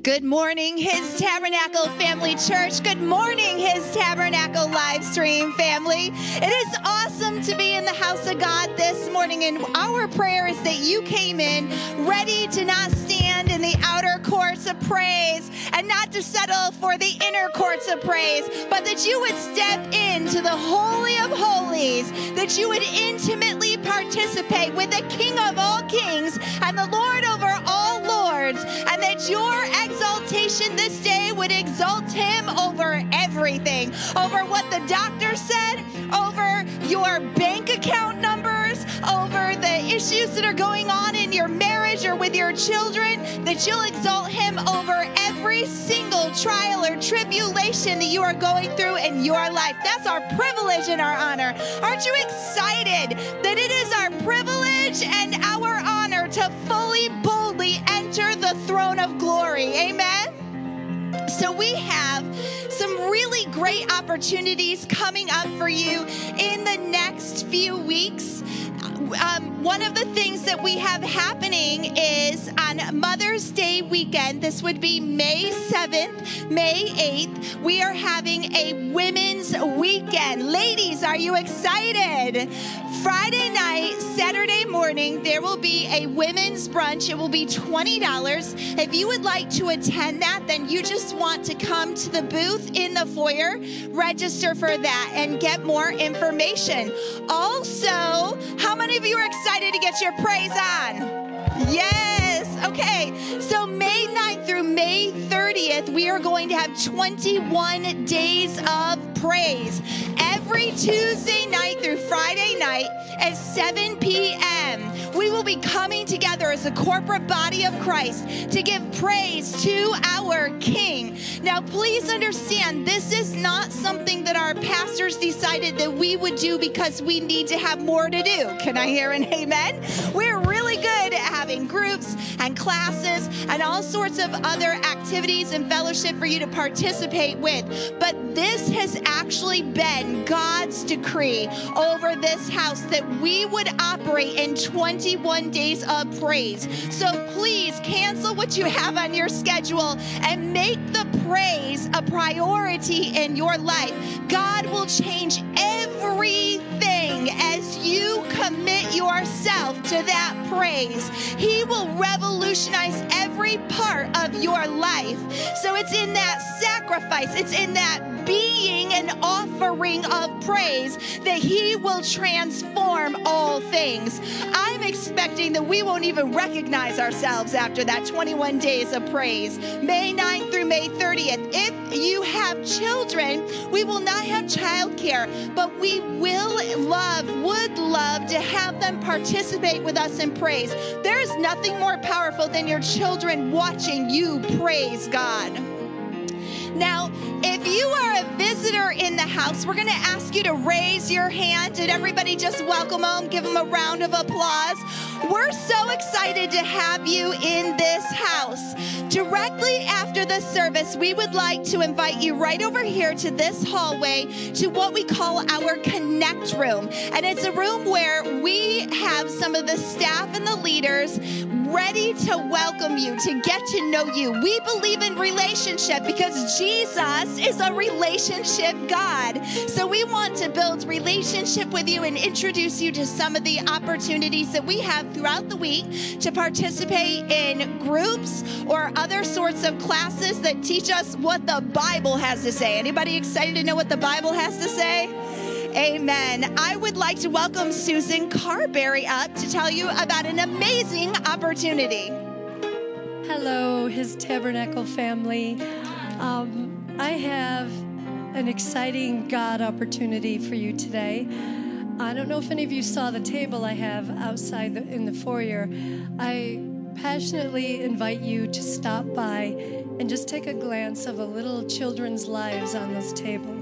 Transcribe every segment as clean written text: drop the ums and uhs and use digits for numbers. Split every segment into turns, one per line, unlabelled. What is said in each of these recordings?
Good morning, His Tabernacle Family Church. Good morning, His Tabernacle live stream family. It is awesome to be in the house of God this morning, and our prayer is that you came in ready to not stand in the outer courts of praise and not to settle for the inner courts of praise, but that you would step into the Holy of Holies, that you would intimately participate with the King of all kings and the Lord over all lords, and that your exaltation this day would exalt him over everything, over what the doctor said, over your bank account numbers, over the issues that are going on in your marriage or with your children, that you'll exalt him over every single trial or tribulation that you are going through in your life. That's our privilege and our honor. Aren't you excited that it is our privilege and our honor to fully, boldly enter the throne of glory? Amen? So we have some really great opportunities coming up for you in the next few weeks. One of the things that we have happening is on Mother's Day weekend, this would be May 7th, May 8th, we are having a women's weekend. Ladies, are you excited? Friday night, Saturday morning, there will be a women's brunch. It will be $20. If you would like to attend that, then you just want to come to the booth in the foyer, register for that, and get more information. Also, how many of you are excited to get your praise on? Yes. Okay. So May 9th through May 30th, we are going to have 21 days of praise. Every Tuesday night through Friday night at 7 p.m., we will be coming together as a corporate body of Christ to give praise to our King. Now, please understand, this is not something that our pastors decided that we would do because we need to have more to do. Can I hear an amen? We're really good at having groups and classes and all sorts of other activities and fellowship for you to participate with. But this has actually been God's decree over this house that we would operate in 21 days of praise. So please cancel what you have on your schedule and make the praise a priority in your life. God will change everything as you commit yourself to that praise. He will revolutionize every part of your life. So it's in that sacrifice, it's in that being an offering of praise that he will transform all things. I'm expecting that we won't even recognize ourselves after that 21 days of praise. May 9th through May 30th. If you have children, we will not have childcare, but we would love to have them participate with us in praise. There is nothing more powerful than your children watching you praise God. Now, if you are a visitor in the house, we're going to ask you to raise your hand. Did everybody just welcome them? Give them a round of applause. We're so excited to have you in this house. Directly after the service, we would like to invite you right over here to this hallway to what we call our Connect room. And it's a room where we have some of the staff and the leaders ready to welcome you, to get to know you. We believe in relationship because Jesus is a relationship God. So we want to build relationship with you and introduce you to some of the opportunities that we have throughout the week to participate in groups or other sorts of classes that teach us what the Bible has to say. Anybody excited to know what the Bible has to say? Amen. I would like to welcome Susan Carberry up to tell you about an amazing opportunity.
Hello, His Tabernacle family. I have an exciting God opportunity for you today. I don't know if any of you saw the table I have outside in the foyer. I passionately invite you to stop by and just take a glance of the little children's lives on this table.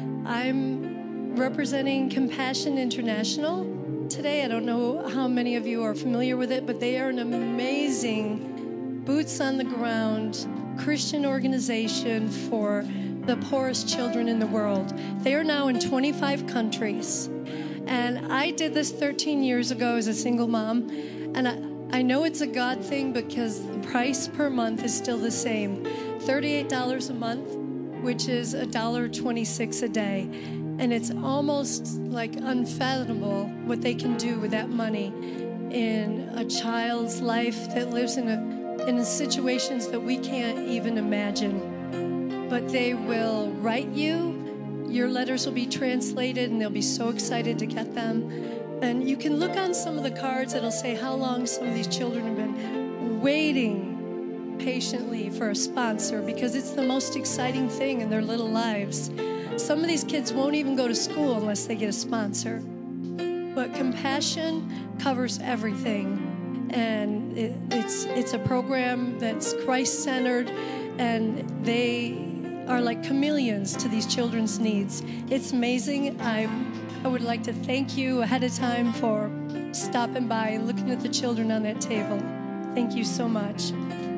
I'm representing Compassion International today. I don't know how many of you are familiar with it, but they are an amazing boots on the ground Christian organization for the poorest children in the world. They are now in 25 countries. And I did this 13 years ago as a single mom. And I know it's a God thing because the price per month is still the same. $38 a month, which is $1.26 a day. And it's almost like unfathomable what they can do with that money in a child's life that lives in situations that we can't even imagine. But they will write you, your letters will be translated, and they'll be so excited to get them. And you can look on some of the cards, it'll say how long some of these children have been waiting patiently for a sponsor, because it's the most exciting thing in their little lives. Some of these kids won't even go to school unless they get a sponsor. But Compassion covers everything. And it's a program that's Christ-centered, and they are like chameleons to these children's needs. It's amazing. I would like to thank you ahead of time for stopping by and looking at the children on that table. Thank you so much.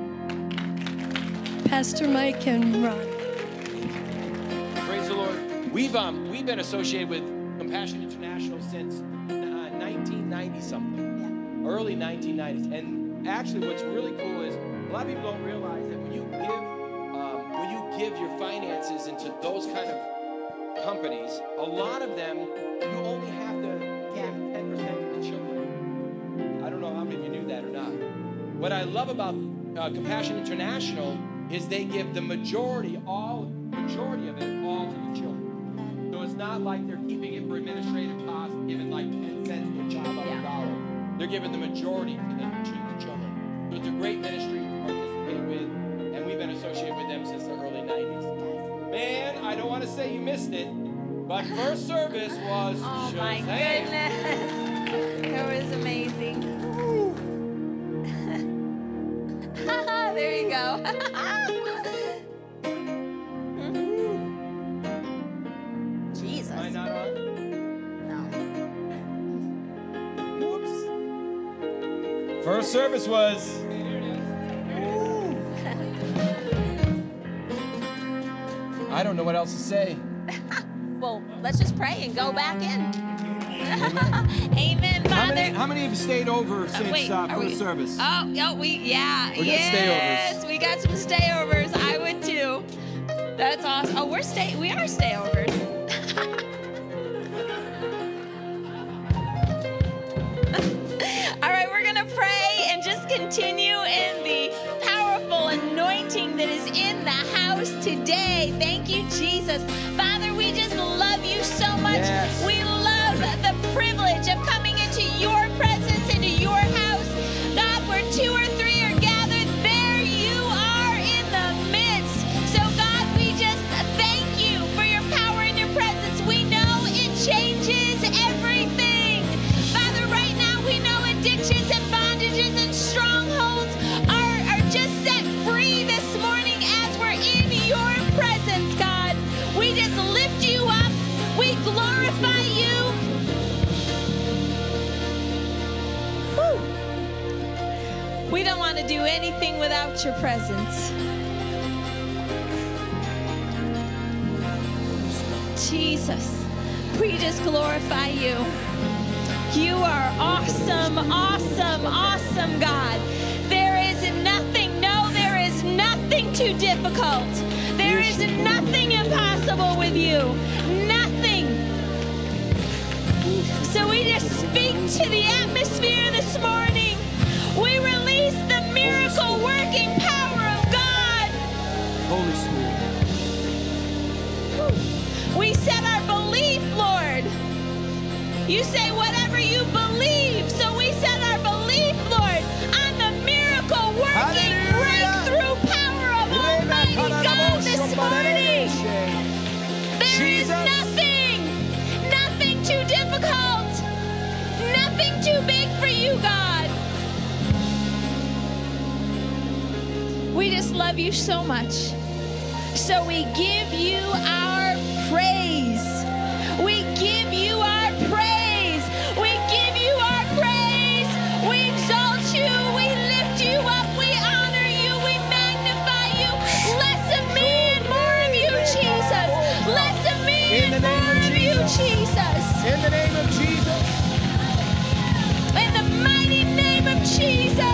Pastor Mike and Ron.
Praise the Lord. We've been associated with Compassion International since 1990-something, early 1990s. And actually what's really cool is a lot of people don't realize that when you give your finances into those kind of companies, a lot of them, you only have to give 10% to the children. I don't know how many of you knew that or not. What I love about Compassion International is they give the majority of it all to the children. So it's not like they're keeping it for administrative costs, giving like 10 cents to a child on a dollar. They're giving the majority to the children. So it's a great ministry to participate with, and we've been associated with them since the early 90s. Man, I don't want to say you missed it, but first service was
Oh my
Shazam.
goodness. It was amazing. There you go. Jesus.
Am I not on?
No.
Whoops. First service was. I don't know what else to say.
Well, let's just pray and go back in. Amen, Father.
How many of you stayed over since first service?
We got
stayovers.
We got some stayovers. I would too. That's awesome. Oh, we are stayovers. All right, we're gonna pray and just continue in the powerful anointing that is in the house today. Thank you, Jesus. Father, we just love you so much.
Yes.
We love the privilege of coming into your presence, into your house. God, where 2 or 3 are gathered, there you are in the midst. So God, we just thank you for your power and your presence. We know it changes everything. Father, right now we know addictions and bondages and strongholds are just set free this morning as we're in your presence, God. We just lift you up. We glorify you. Whew. We don't want to do anything without your presence. Jesus, we just glorify you. You are awesome, awesome, awesome, God. There is nothing too difficult. There is nothing impossible with you. Nothing. So we just speak to the atmosphere this morning. We release the miracle working power of God.
Holy Spirit.
We set our belief, Lord. You say whatever you believe. So we set our belief, Lord, on the miracle working breakthrough power of Almighty God this morning. There is nothing too difficult, nothing too big for you, God. We just love you so much. So we give you our praise. We give you our praise. We give you our praise. We exalt you. We lift you up. We honor you. We magnify you. Less of me and more of you, Jesus. Less of me and more of you, Jesus.
In the name of Jesus.
In the mighty name of Jesus.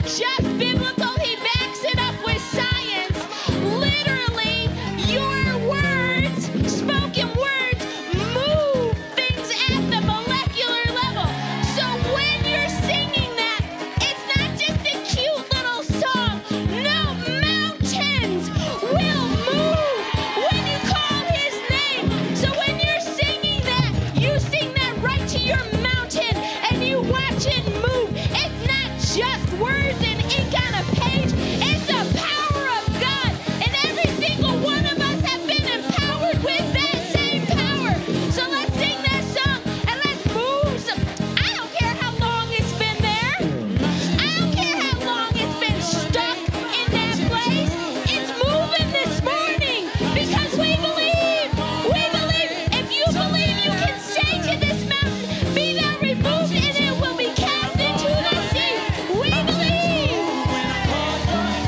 just biblical. He backs it up with science. Literally, your words, spoken words, move things at the molecular level. So when you're singing that, it's not just a cute little song. No, mountains will move when you call his name. So when you're singing that, you sing that right to your mountain and you watch it move. It's not just words and ink on a page. It's the power of God. And every single one of us have been empowered with that same power. So let's sing that song and let's move. I don't care how long it's been there. I don't care how long it's been stuck in that place. It's moving this morning because we believe. We believe. If you believe, you can say to this mountain, be thou removed, and it will be cast into the sea. We believe.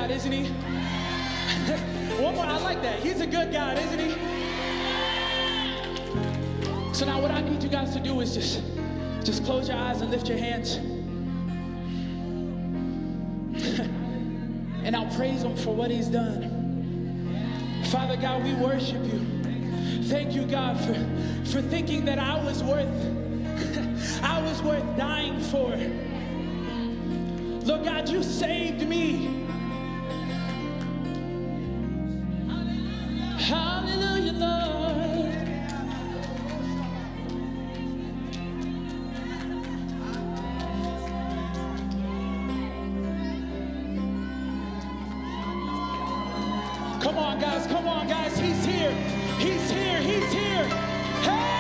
God, isn't he? One more, I like that. He's a good God, isn't he? So now what I need you guys to do is just close your eyes and lift your hands. And I'll praise him for what he's done. Father God, we worship you. Thank you, God, for thinking that I was worth dying for. Lord God, you saved me. Hallelujah, Lord. Come on, guys. Come on, guys. He's here. He's here. He's here. Hey!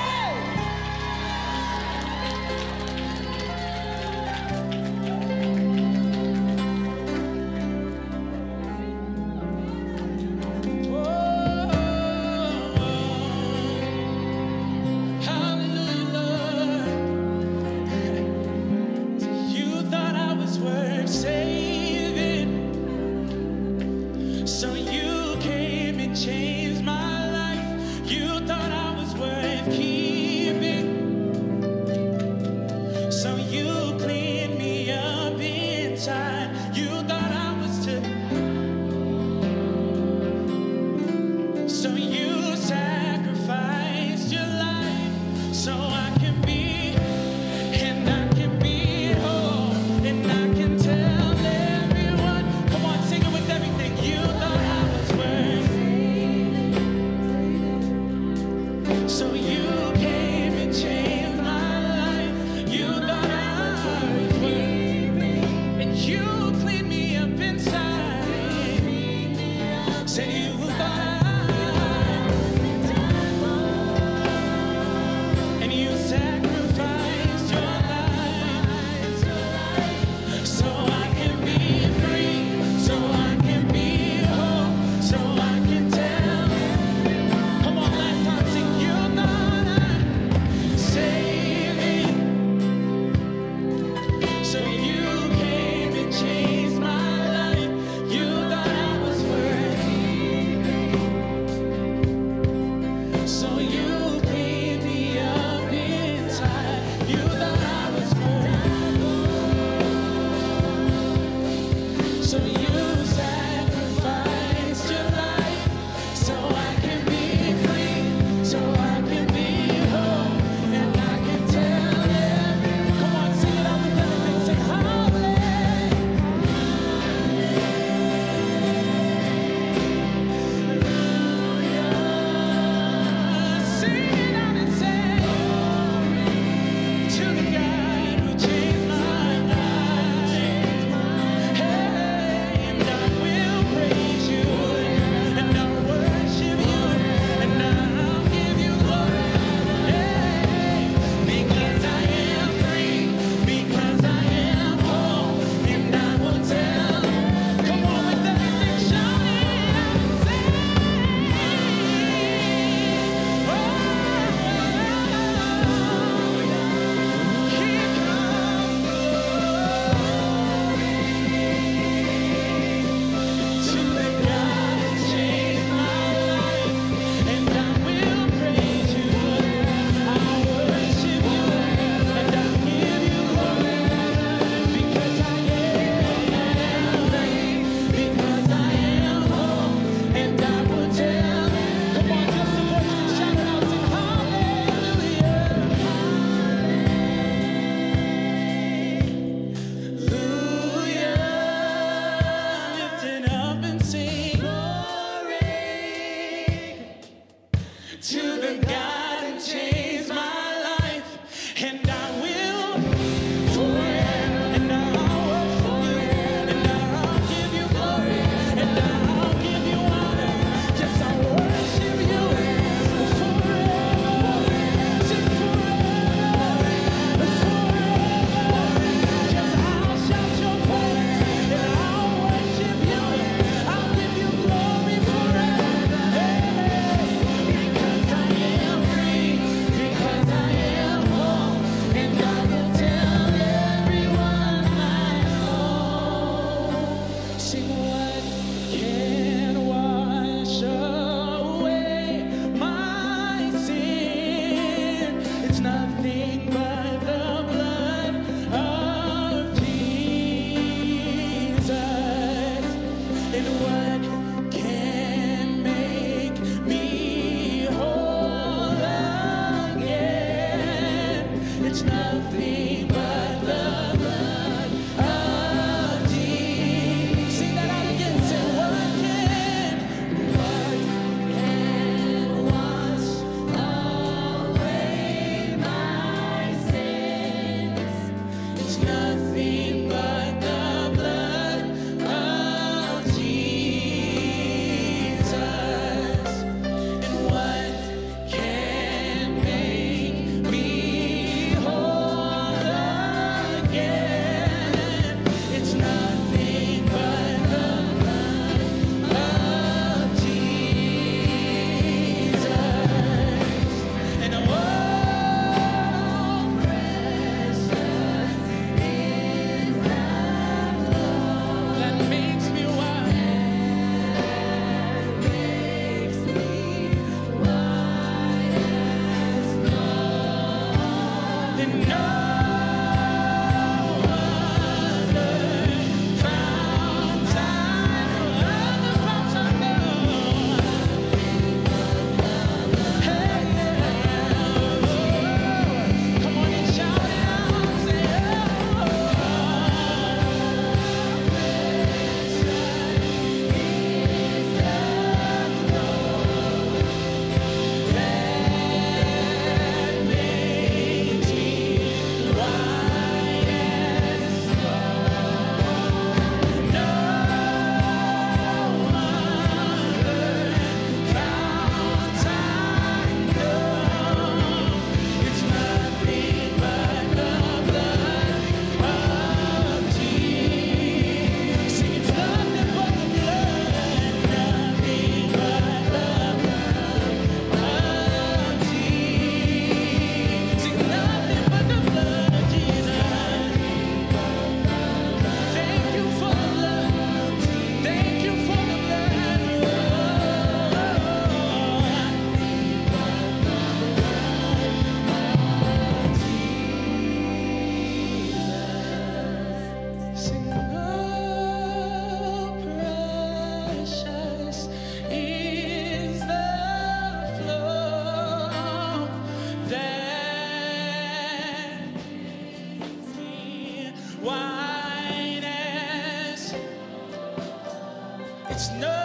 There's no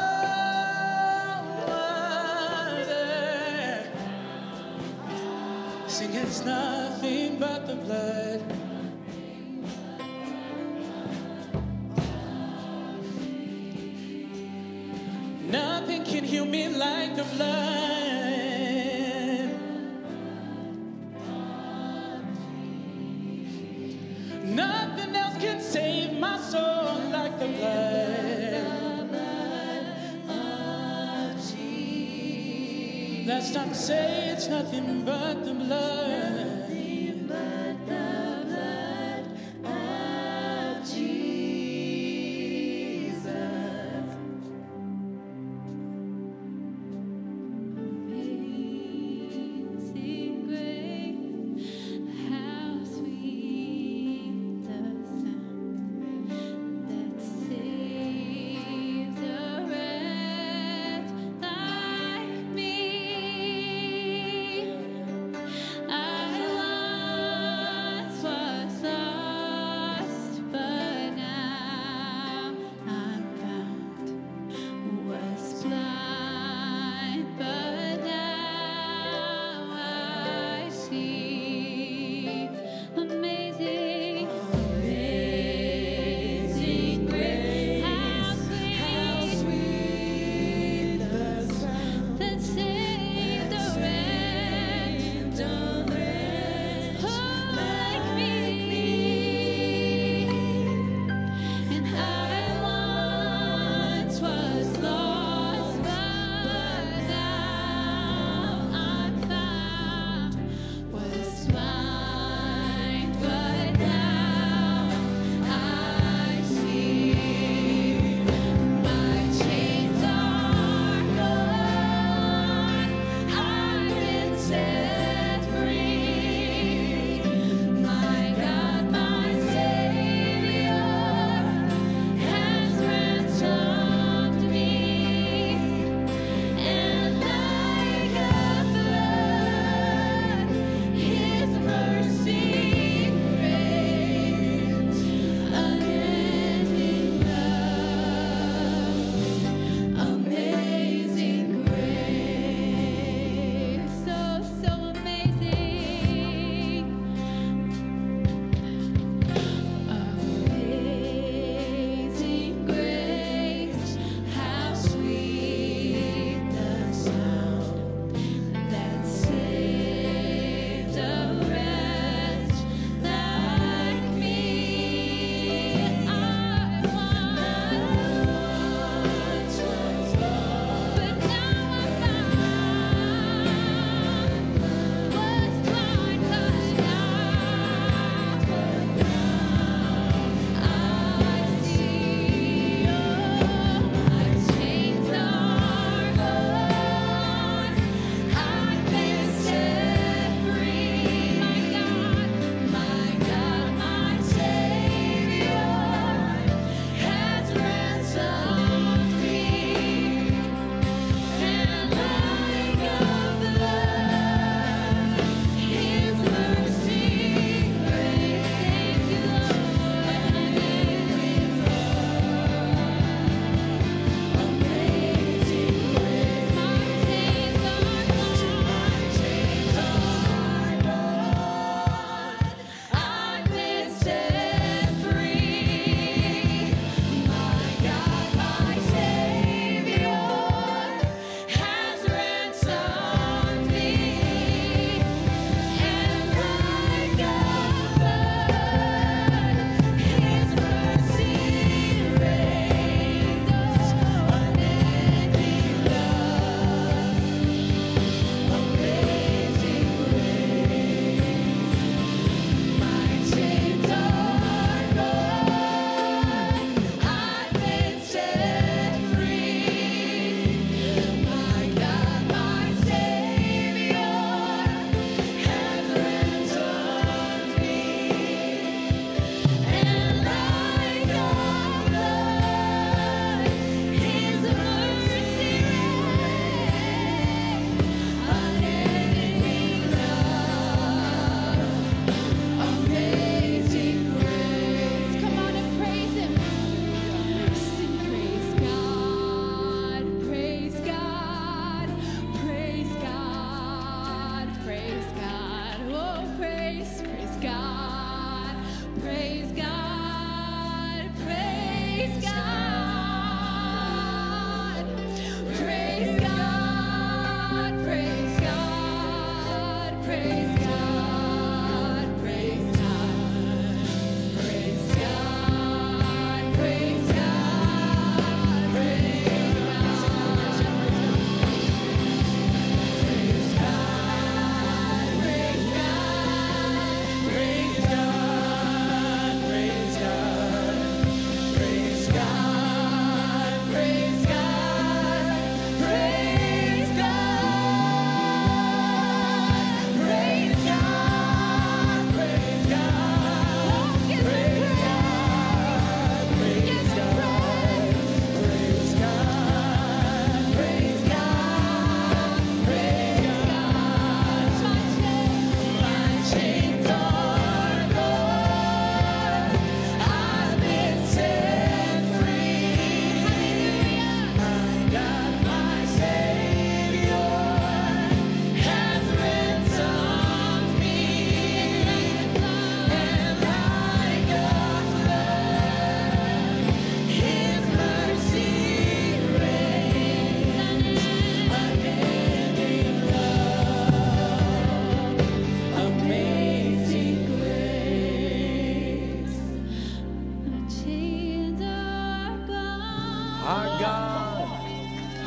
other. Sing, it's nothing but the blood. Nothing can heal me like the blood. Nothing else can save my soul like the blood of Jesus. Last time to say it's nothing but the blood.
I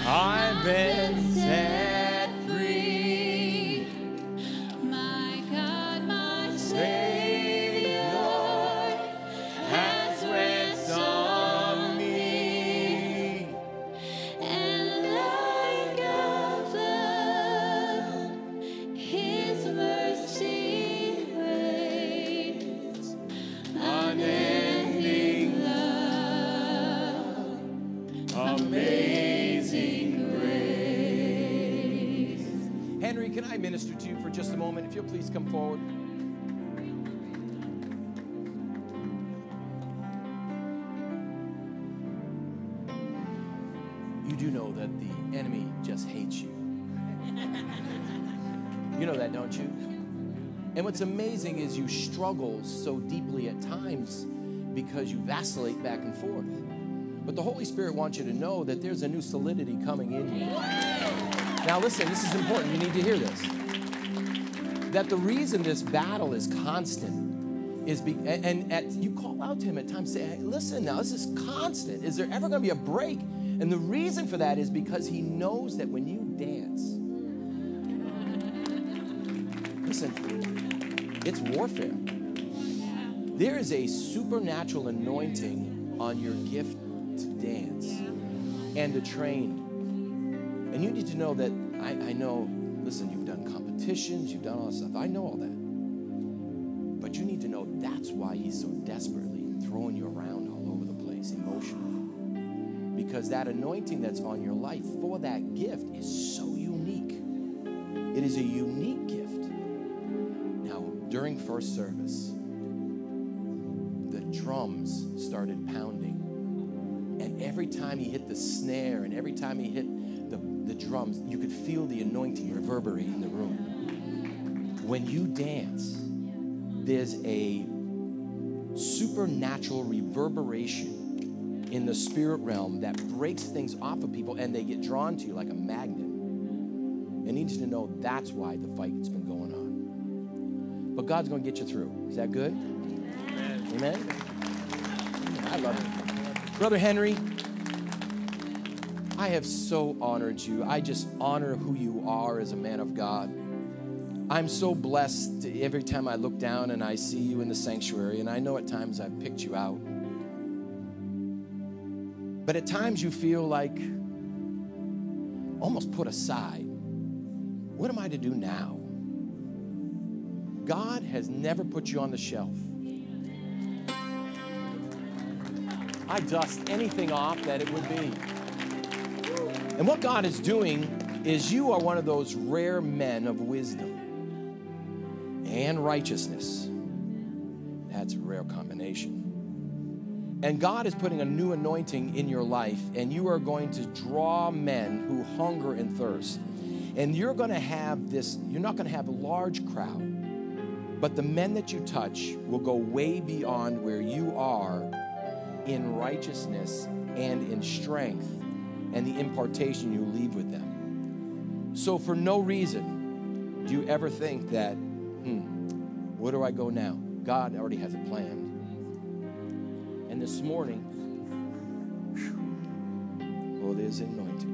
I've been set free.
My God, my
Savior has ransomed me.
and like a flood, His mercy reigns.
Unending
love,
amazing grace. Henry, can I minister to you for just a moment? If you'll please come forward. You do know that the enemy just hates you. You know that, don't you? And what's amazing is you struggle so deeply at times because you vacillate back and forth. But the Holy Spirit wants you to know that there's a new solidity coming in you. Now listen, this is important. You need to hear this. That the reason this battle is constant is you call out to him at times, say, hey, listen now, this is constant. Is there ever going to be a break? And the reason for that is because he knows that when you dance, listen, it's warfare. There is a supernatural anointing on your gift to dance and to train. And you need to know that I know, listen, you've done competitions, you've done all this stuff. I know all that. But you need to know that's why he's so desperately throwing you around all over the place emotionally. Because that anointing that's on your life for that gift is so unique. It is a unique gift. Now, during first service, the drums started pounding. And every time he hit the snare and every time he hit the drums, you could feel the anointing reverberate in the room. When you dance, there's a supernatural reverberation in the spirit realm that breaks things off of people and they get drawn to you like a magnet. And need you to know that's why the fight's been going on. But God's going to get you through. Is that good? Amen. Amen? I love it. Brother Henry, I have so honored you. I just honor who you are as a man of God. I'm so blessed every time I look down and I see you in the sanctuary, and I know at times I've picked you out. But at times you feel like almost put aside. What am I to do now? God has never put you on the shelf. I dust anything off that it would be. And what God is doing is you are one of those rare men of wisdom and righteousness. That's a rare combination. And God is putting a new anointing in your life, and you are going to draw men who hunger and thirst. And you're going to have this, you're not going to have a large crowd, but the men that you touch will go way beyond where you are in righteousness and in strength and the impartation you leave with them. So for no reason do you ever think that, where do I go now? God already has it planned. And this morning, there's anointing.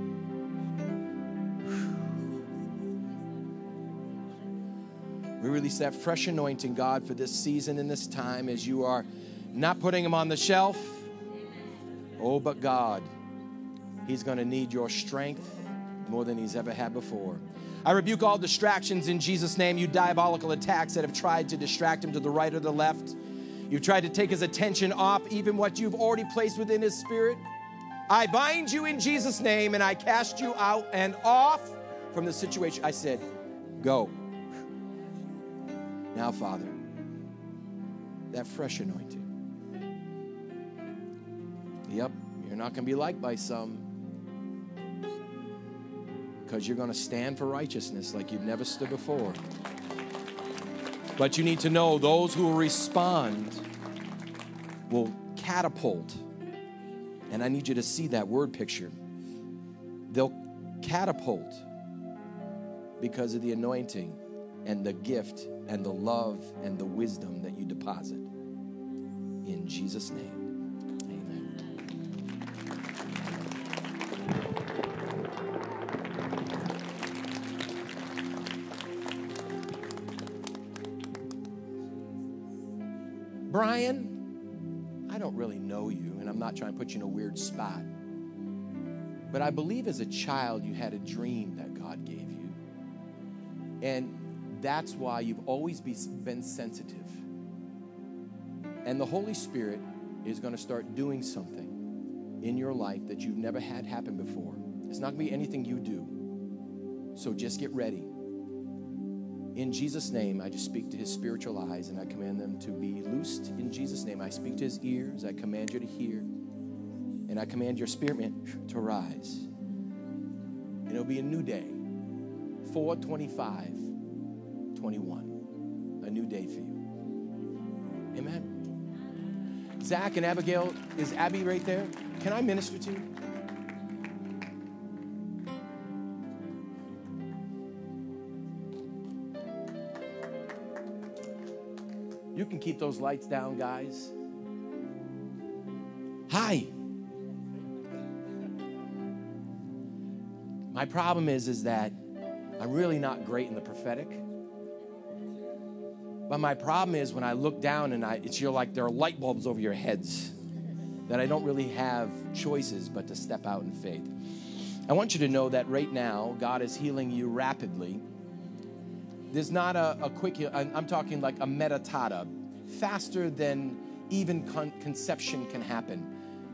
We release that fresh anointing, God, for this season and this time as you are not putting him on the shelf. Oh, but God, he's going to need your strength more than he's ever had before. I rebuke all distractions in Jesus' name, you diabolical attacks that have tried to distract him to the right or the left. You've tried to take his attention off even what you've already placed within his spirit. I bind you in Jesus' name and I cast you out and off from the situation. I said, go. Now, Father, that fresh anointing. Yep, you're not going to be liked by some because you're going to stand for righteousness like you've never stood before. But you need to know those who will respond will catapult. And I need you to see that word picture. They'll catapult because of the anointing and the gift and the love and the wisdom that you deposit. In Jesus' name, amen. Brian, I don't really know you, and I'm not trying to put you in a weird spot, but I believe as a child you had a dream that God gave you. And that's why you've always been sensitive. And the Holy Spirit is going to start doing something in your life that you've never had happen before. It's not going to be anything you do. So just get ready. In Jesus' name, I just speak to his spiritual eyes and I command them to be loosed. In Jesus' name, I speak to his ears. I command you to hear. And I command your spirit man to rise. And it'll be a new day. 4/25/21. A new day for you. Amen. Zach and Abigail, is Abby right there? Can I minister to you? You can keep those lights down, guys. Hi. My problem is that I'm really not great in the prophetic. But my problem is when I look down and it's like there are light bulbs over your heads, that I don't really have choices but to step out in faith. I want you to know that right now, God is healing you rapidly. There's not a quick heal. I'm talking like a meditata, faster than even conception can happen.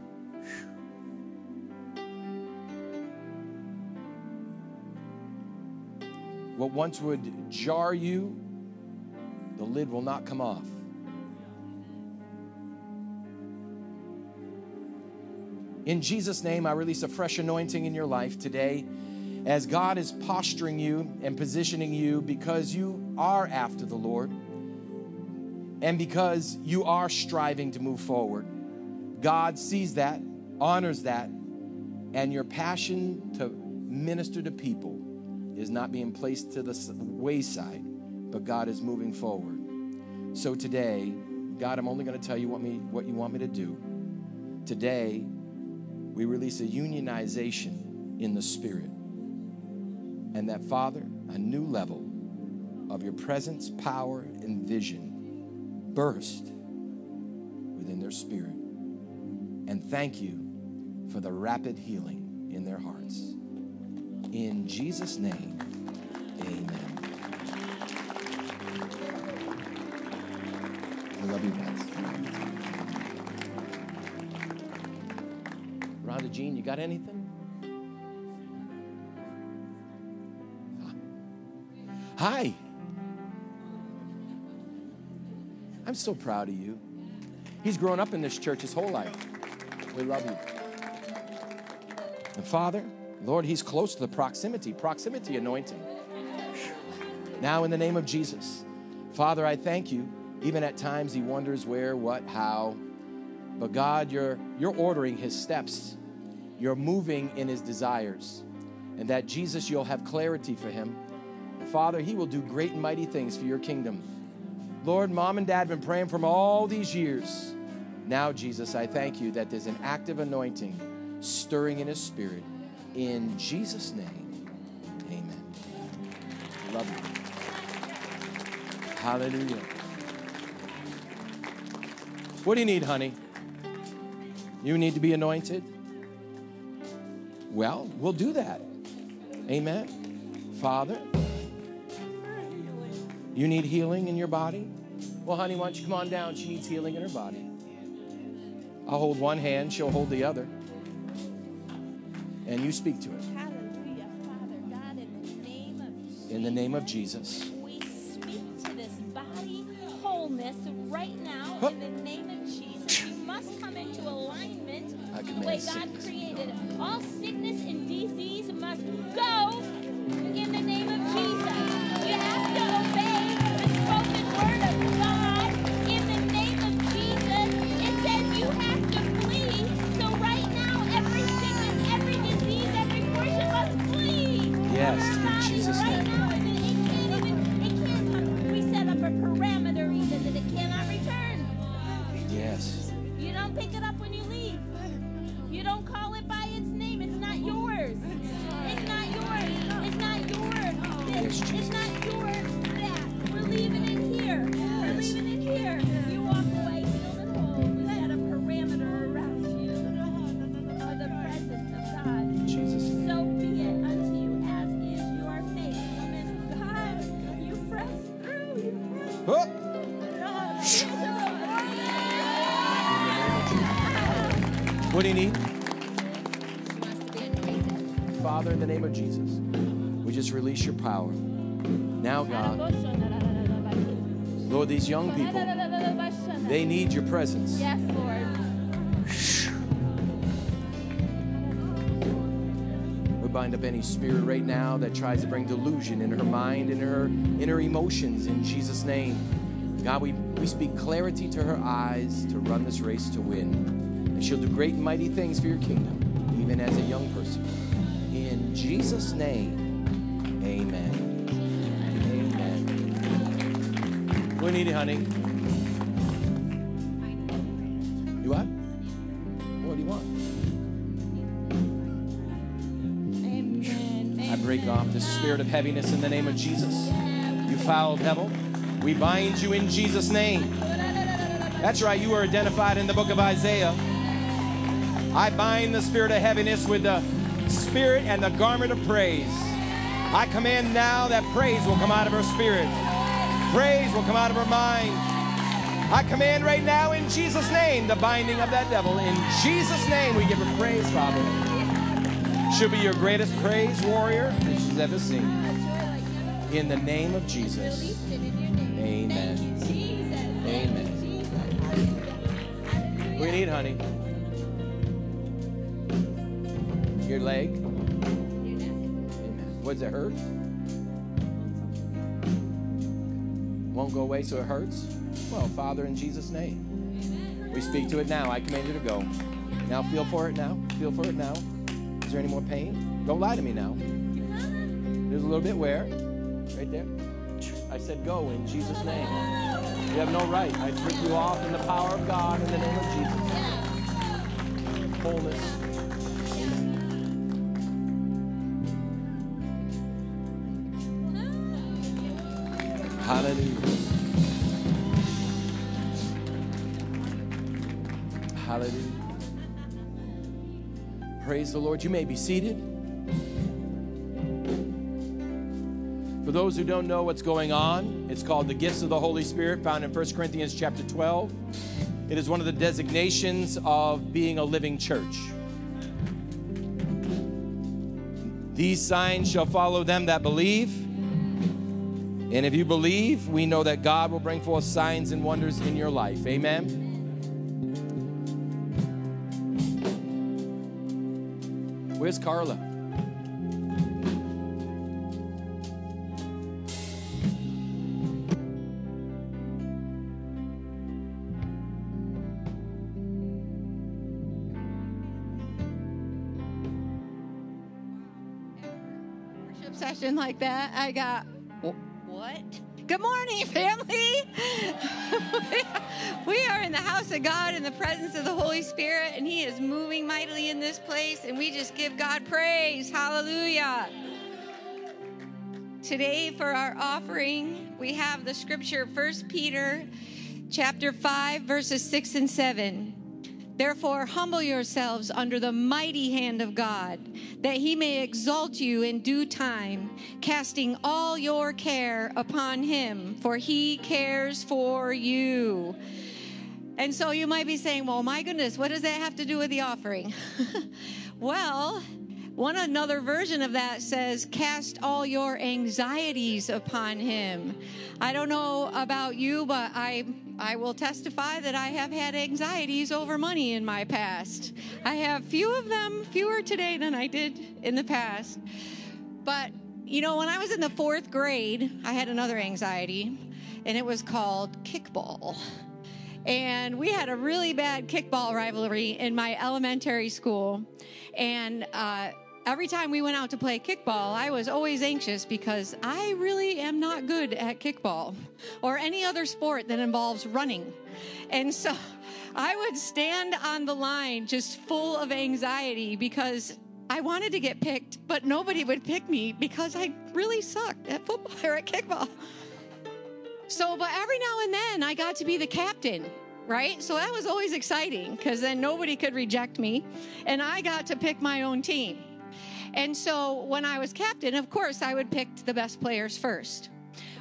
What once would jar you, the lid will not come off. In Jesus' name, I release a fresh anointing in your life today as God is posturing you and positioning you because you are after the Lord and because you are striving to move forward. God sees that, honors that, and your passion to minister to people is not being placed to the wayside, but God is moving forward. So today, God, I'm only going to tell you what you want me to do. Today, we release a unionization in the Spirit. And that, Father, a new level of your presence, power, and vision burst within their spirit. And thank you for the rapid healing in their hearts. In Jesus' name, amen. I love you guys. Rhonda Jean, you got anything? Hi. I'm so proud of you. He's grown up in this church his whole life. We love you. And Father, Lord, he's close to the proximity anointing. Now in the name of Jesus, Father, I thank you. Even at times he wonders where, what, how. But God, you're ordering his steps. You're moving in his desires. And that Jesus, you'll have clarity for him. Father, he will do great and mighty things for your kingdom. Lord, Mom and Dad have been praying for him all these years. Now, Jesus, I thank you that there's an active anointing stirring in his spirit. In Jesus' name, amen. Love you. Hallelujah. What do you need, honey? You need to be anointed? Well, we'll do that. Amen. Father, you need healing in your body? Well, honey, why don't you come on down? She needs healing in her body. I'll hold one hand, she'll hold the other. And you speak to it.
Hallelujah, Father God,
in the name of Jesus.
We speak to this body wholeness right now in the name of Jesus. You must come into alignment the way God created it. All sickness and disease must go in the name of Jesus. You have to obey the spoken word of God in the name of Jesus. It says you have to flee. So right now, every sickness, every disease, every portion must flee.
Yes, in Jesus' name.
Right now, it can't come. We set up a parameter even that it cannot return.
Yes.
You don't pick it up when you leave. You don't call it by its name. It's not yours. It's not yours. It's not yours. It's not yours. That. We're leaving it here. We're leaving it here. You walk away.
Oh. What do you need? Father, in the name of Jesus, we just release your power. Now, God, Lord, these young people, they need your presence.
Yes, Lord.
We bind up any spirit right now that tries to bring delusion in her mind and in her emotions in Jesus' name. God, we speak clarity to her eyes to run this race to win. And she'll do great and mighty things for your kingdom, even as a young person. In Jesus' name, amen. Amen. What do you need, honey? You what? What do you want?
Amen.
I break off the spirit of heaviness in the name of Jesus. You foul devil. We bind you in Jesus' name. That's right, you were identified in the book of Isaiah. I bind the spirit of heaviness with the spirit and the garment of praise. I command now that praise will come out of her spirit. Praise will come out of her mind. I command right now in Jesus' name the binding of that devil. In Jesus' name we give her praise, Father. She'll be your greatest praise warrior that she's ever seen. In the name of Jesus. Amen. Amen. What do you need, honey? Your leg? Amen. What, does it hurt? Won't go away, so it hurts? Well, Father, in Jesus' name, we speak to it now. I command you to go. Now feel for it now. Feel for it now. Is there any more pain? Don't lie to me now. There's a little bit where? Right there. I said go in Jesus' name. You have no right. I strip you off in the power of God in the name of Jesus. Wholeness. Hallelujah. Hallelujah. Praise the Lord. You may be seated. For those who don't know what's going on, it's called the gifts of the Holy Spirit, found in 1 Corinthians chapter 12. It is one of the designations of being a living church. These signs shall follow them that believe. And if you believe, we know that God will bring forth signs and wonders in your life. Amen. Where's Carla?
Worship session like that, I got, what? Good morning, family. We are in the house of God in the presence of the Holy Spirit, and He is moving mightily in this place, and we just give God praise. Hallelujah. Today, for our offering, we have the scripture, 1 Peter chapter 5, verses 6 and 7. Therefore, humble yourselves under the mighty hand of God, that He may exalt you in due time, casting all your care upon Him, for He cares for you. And so you might be saying, well, my goodness, what does that have to do with the offering? Well, another version of that says, cast all your anxieties upon Him. I don't know about you, but I will testify that I have had anxieties over money in my past. I have few of them, fewer today than I did in the past. But, you know, when I was in the 4th grade, I had another anxiety, and it was called kickball. And we had a really bad kickball rivalry in my elementary school. And every time we went out to play kickball, I was always anxious because I really am not good at kickball or any other sport that involves running. And so I would stand on the line just full of anxiety because I wanted to get picked, but nobody would pick me because I really sucked at football or at kickball. So, but every now and then I got to be the captain, right? So that was always exciting because then nobody could reject me and I got to pick my own team. And so when I was captain, of course, I would pick the best players first.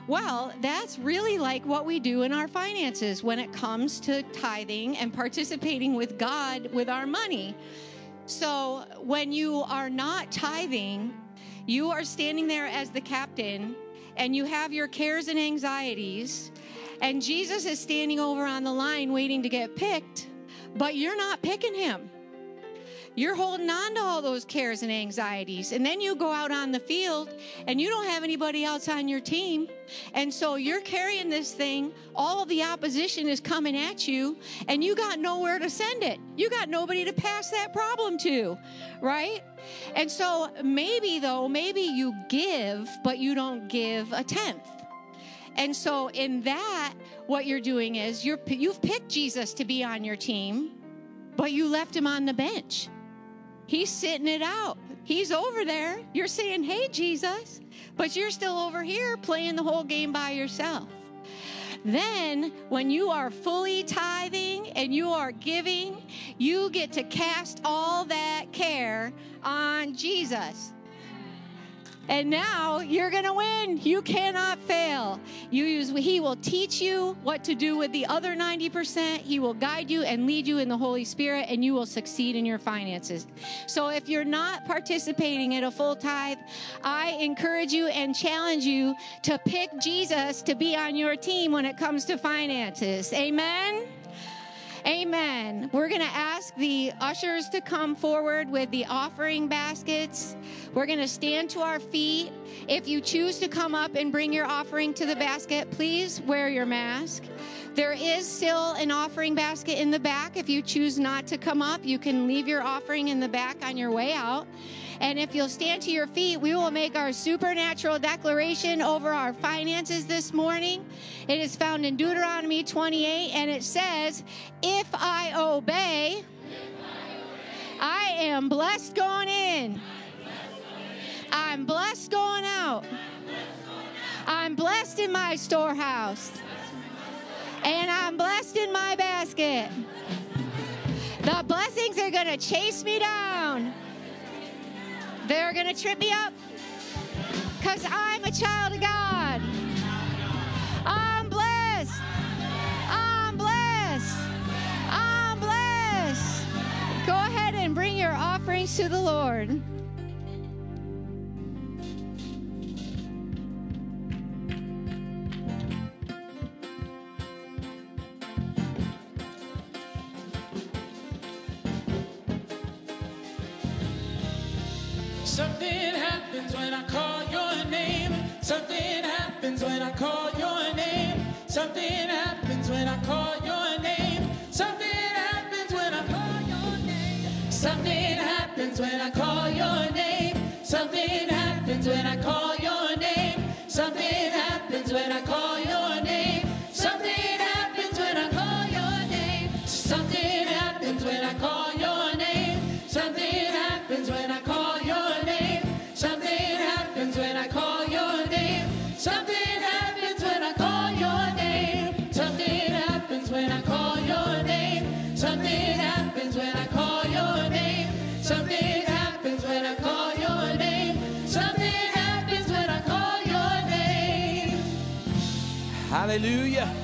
Well, that's really like what we do in our finances when it comes to tithing and participating with God with our money. So when you are not tithing, you are standing there as the captain and you have your cares and anxieties, and Jesus is standing over on the line waiting to get picked, but you're not picking him. You're holding on to all those cares and anxieties. And then you go out on the field and you don't have anybody else on your team. And so you're carrying this thing. All of the opposition is coming at you and you got nowhere to send it. You got nobody to pass that problem to, right? And so maybe you give, but you don't give a tenth. And so in that, what you're doing is you've picked Jesus to be on your team, but you left him on the bench. He's sitting it out. He's over there. You're saying, hey, Jesus, but you're still over here playing the whole game by yourself. Then when you are fully tithing and you are giving, you get to cast all that care on Jesus. And now you're going to win. You cannot fail. He will teach you what to do with the other 90%. He will guide you and lead you in the Holy Spirit, and you will succeed in your finances. So if you're not participating in a full tithe, I encourage you and challenge you to pick Jesus to be on your team when it comes to finances. Amen? Amen. We're going to ask the ushers to come forward with the offering baskets. We're going to stand to our feet. If you choose to come up and bring your offering to the basket, please wear your mask. There is still an offering basket in the back. If you choose not to come up, you can leave your offering in the back on your way out. And if you'll stand to your feet, we will make our supernatural declaration over our finances this morning. It is found in Deuteronomy 28, and it says, if I obey, I am blessed going in. I'm blessed going out. I'm blessed in my storehouse. And I'm blessed in my basket. The blessings are going to chase me down. They're going to trip me up because I'm a child of God. I'm blessed. I'm blessed. I'm blessed. Go ahead and bring your offerings to the Lord.
Something happens when I call your name. Something happens when I call your name. Something happens when I call your name. Something happens when I call your name. Something happens when I call your name. Something happens when I call your name. Something happens when I call your name. Something happens when I call your name. Something happens when I call your name. Something happens when I call your name. Something happens when I call your name. Something happens when I call your name. Something happens when I call your name. Something happens when I call your name. Something happens when I call your name. Something happens when I call your name.
Hallelujah.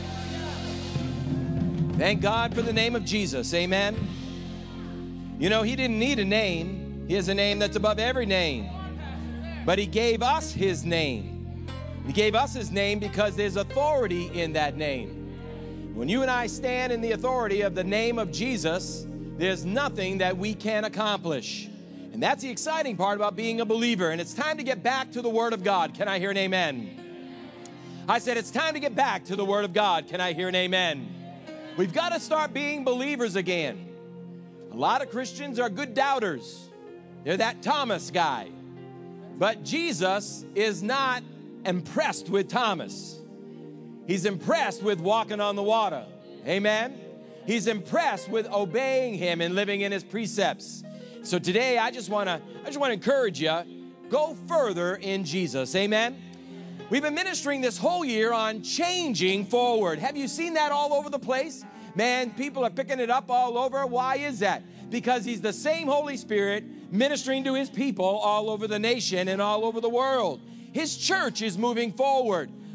Thank God for the name of Jesus. Amen. You know, he didn't need a name. He has a name that's above every name. But he gave us his name. He gave us his name because there's authority in that name. When you and I stand in the authority of the name of Jesus, there's nothing that we can't accomplish. And that's the exciting part about being a believer. And it's time to get back to the Word of God. Can I hear an amen? I said it's time to get back to the Word of God. Can I hear an amen? We've got to start being believers again. A lot of Christians are good doubters. They're that Thomas guy. But Jesus is not impressed with Thomas. He's impressed with walking on the water. Amen? He's impressed with obeying him and living in his precepts. So today, I just want to encourage you, go further in Jesus. Amen? We've been ministering this whole year on changing forward. Have you seen that all over the place? Man, people are picking it up all over. Why is that? Because he's the same Holy Spirit ministering to his people all over the nation and all over the world. His church is moving forward.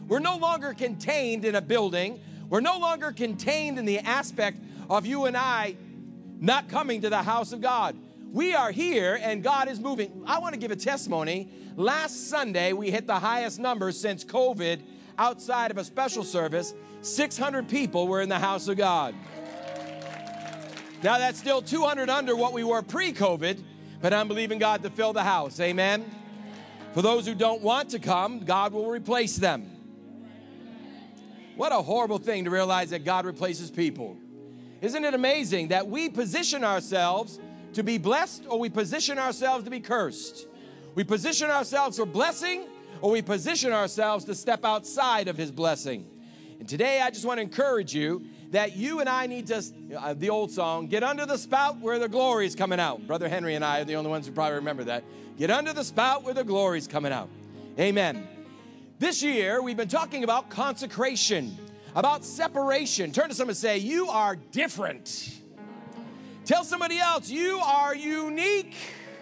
We're no longer contained in a building. We're no longer contained in the aspect of you and I not coming to the house of God. We are here and God is moving. I want to give a testimony. Last Sunday, we hit the highest number since COVID outside of a special service. 600 people were in the house of God. Now, that's still 200 under what we were pre-COVID, but I'm believing God to fill the house. Amen. For those who don't want to come, God will replace them. What a horrible thing to realize that God replaces people. Isn't it amazing that we position ourselves to be blessed or we position ourselves to be cursed? We position ourselves for blessing or we position ourselves to step outside of His blessing. And today I just want to encourage you that you and I need to, the old song, get under the spout where the glory is coming out. Brother Henry and I are the only ones who probably remember that. Get under the spout where the glory is coming out. Amen. This year we've been talking about consecration, about separation. Turn to someone and say, you are different. Tell somebody else, you are unique.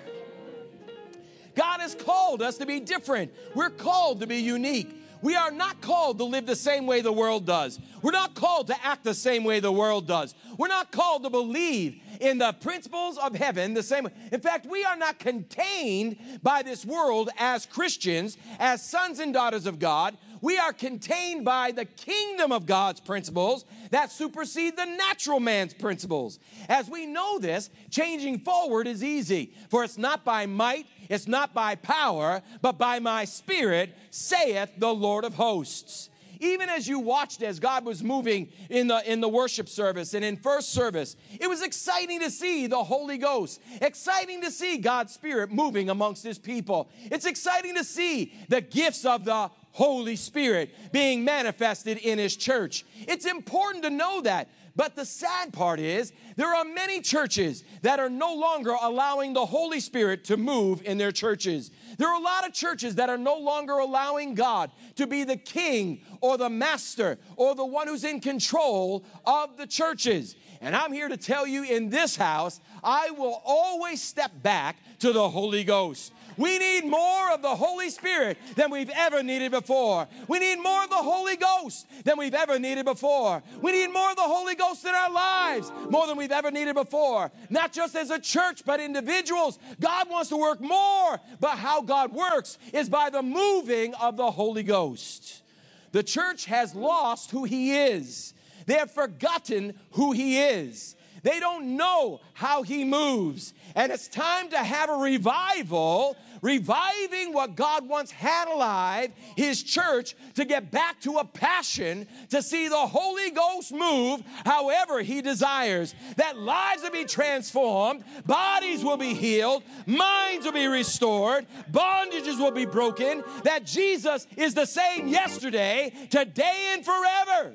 God has called us to be different. We're called to be unique. We are not called to live the same way the world does. We're not called to act the same way the world does. We're not called to believe in the principles of heaven the same way. In fact, we are not contained by this world as Christians, as sons and daughters of God. We are contained by the kingdom of God's principles that supersede the natural man's principles. As we know this, changing forward is easy. For it's not by might, it's not by power, but by my Spirit, saith the Lord of hosts. Even as you watched as God was moving in the worship service and in first service, it was exciting to see the Holy Ghost, exciting to see God's Spirit moving amongst His people. It's exciting to see the gifts of the Holy Spirit being manifested in His church. It's important to know that. But the sad part is there are many churches that are no longer allowing the Holy Spirit to move in their churches. There are a lot of churches that are no longer allowing God to be the king or the master or the one who's in control of the churches. And I'm here to tell you in this house, I will always step back to the Holy Ghost. We need more of the Holy Spirit than we've ever needed before. We need more of the Holy Ghost than we've ever needed before. We need more of the Holy Ghost in our lives, more than we've ever needed before. Not just as a church, but individuals. God wants to work more, but how God works is by the moving of the Holy Ghost. The church has lost who He is. They have forgotten who He is. They don't know how He moves. And it's time to have a revival, reviving what God once had alive, His church, to get back to a passion to see the Holy Ghost move however He desires. That lives will be transformed, bodies will be healed, minds will be restored, bondages will be broken, that Jesus is the same yesterday, today, and forever.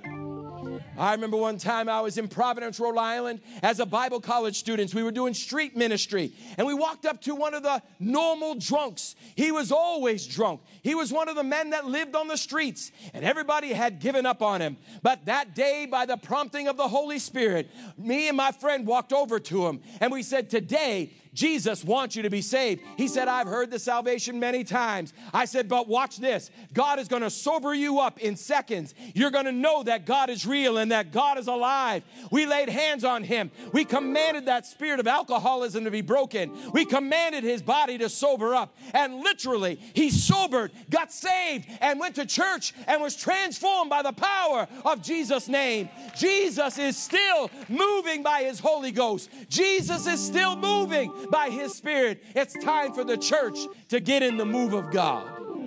I remember one time I was in Providence, Rhode Island as a Bible college student. We were doing street ministry, and we walked up to one of the normal drunks. He was always drunk. He was one of the men that lived on the streets, and everybody had given up on him. But that day, by the prompting of the Holy Spirit, me and my friend walked over to him, and we said, today, Jesus wants you to be saved. He said, I've heard the salvation many times. I said, but watch this. God is going to sober you up in seconds. You're going to know that God is real and that God is alive. We laid hands on him. We commanded that spirit of alcoholism to be broken. We commanded his body to sober up. And literally, he sobered, got saved, and went to church and was transformed by the power of Jesus' name. Jesus is still moving by his Holy Ghost. Jesus is still moving by his Spirit. It's time for the church to get in the move of God.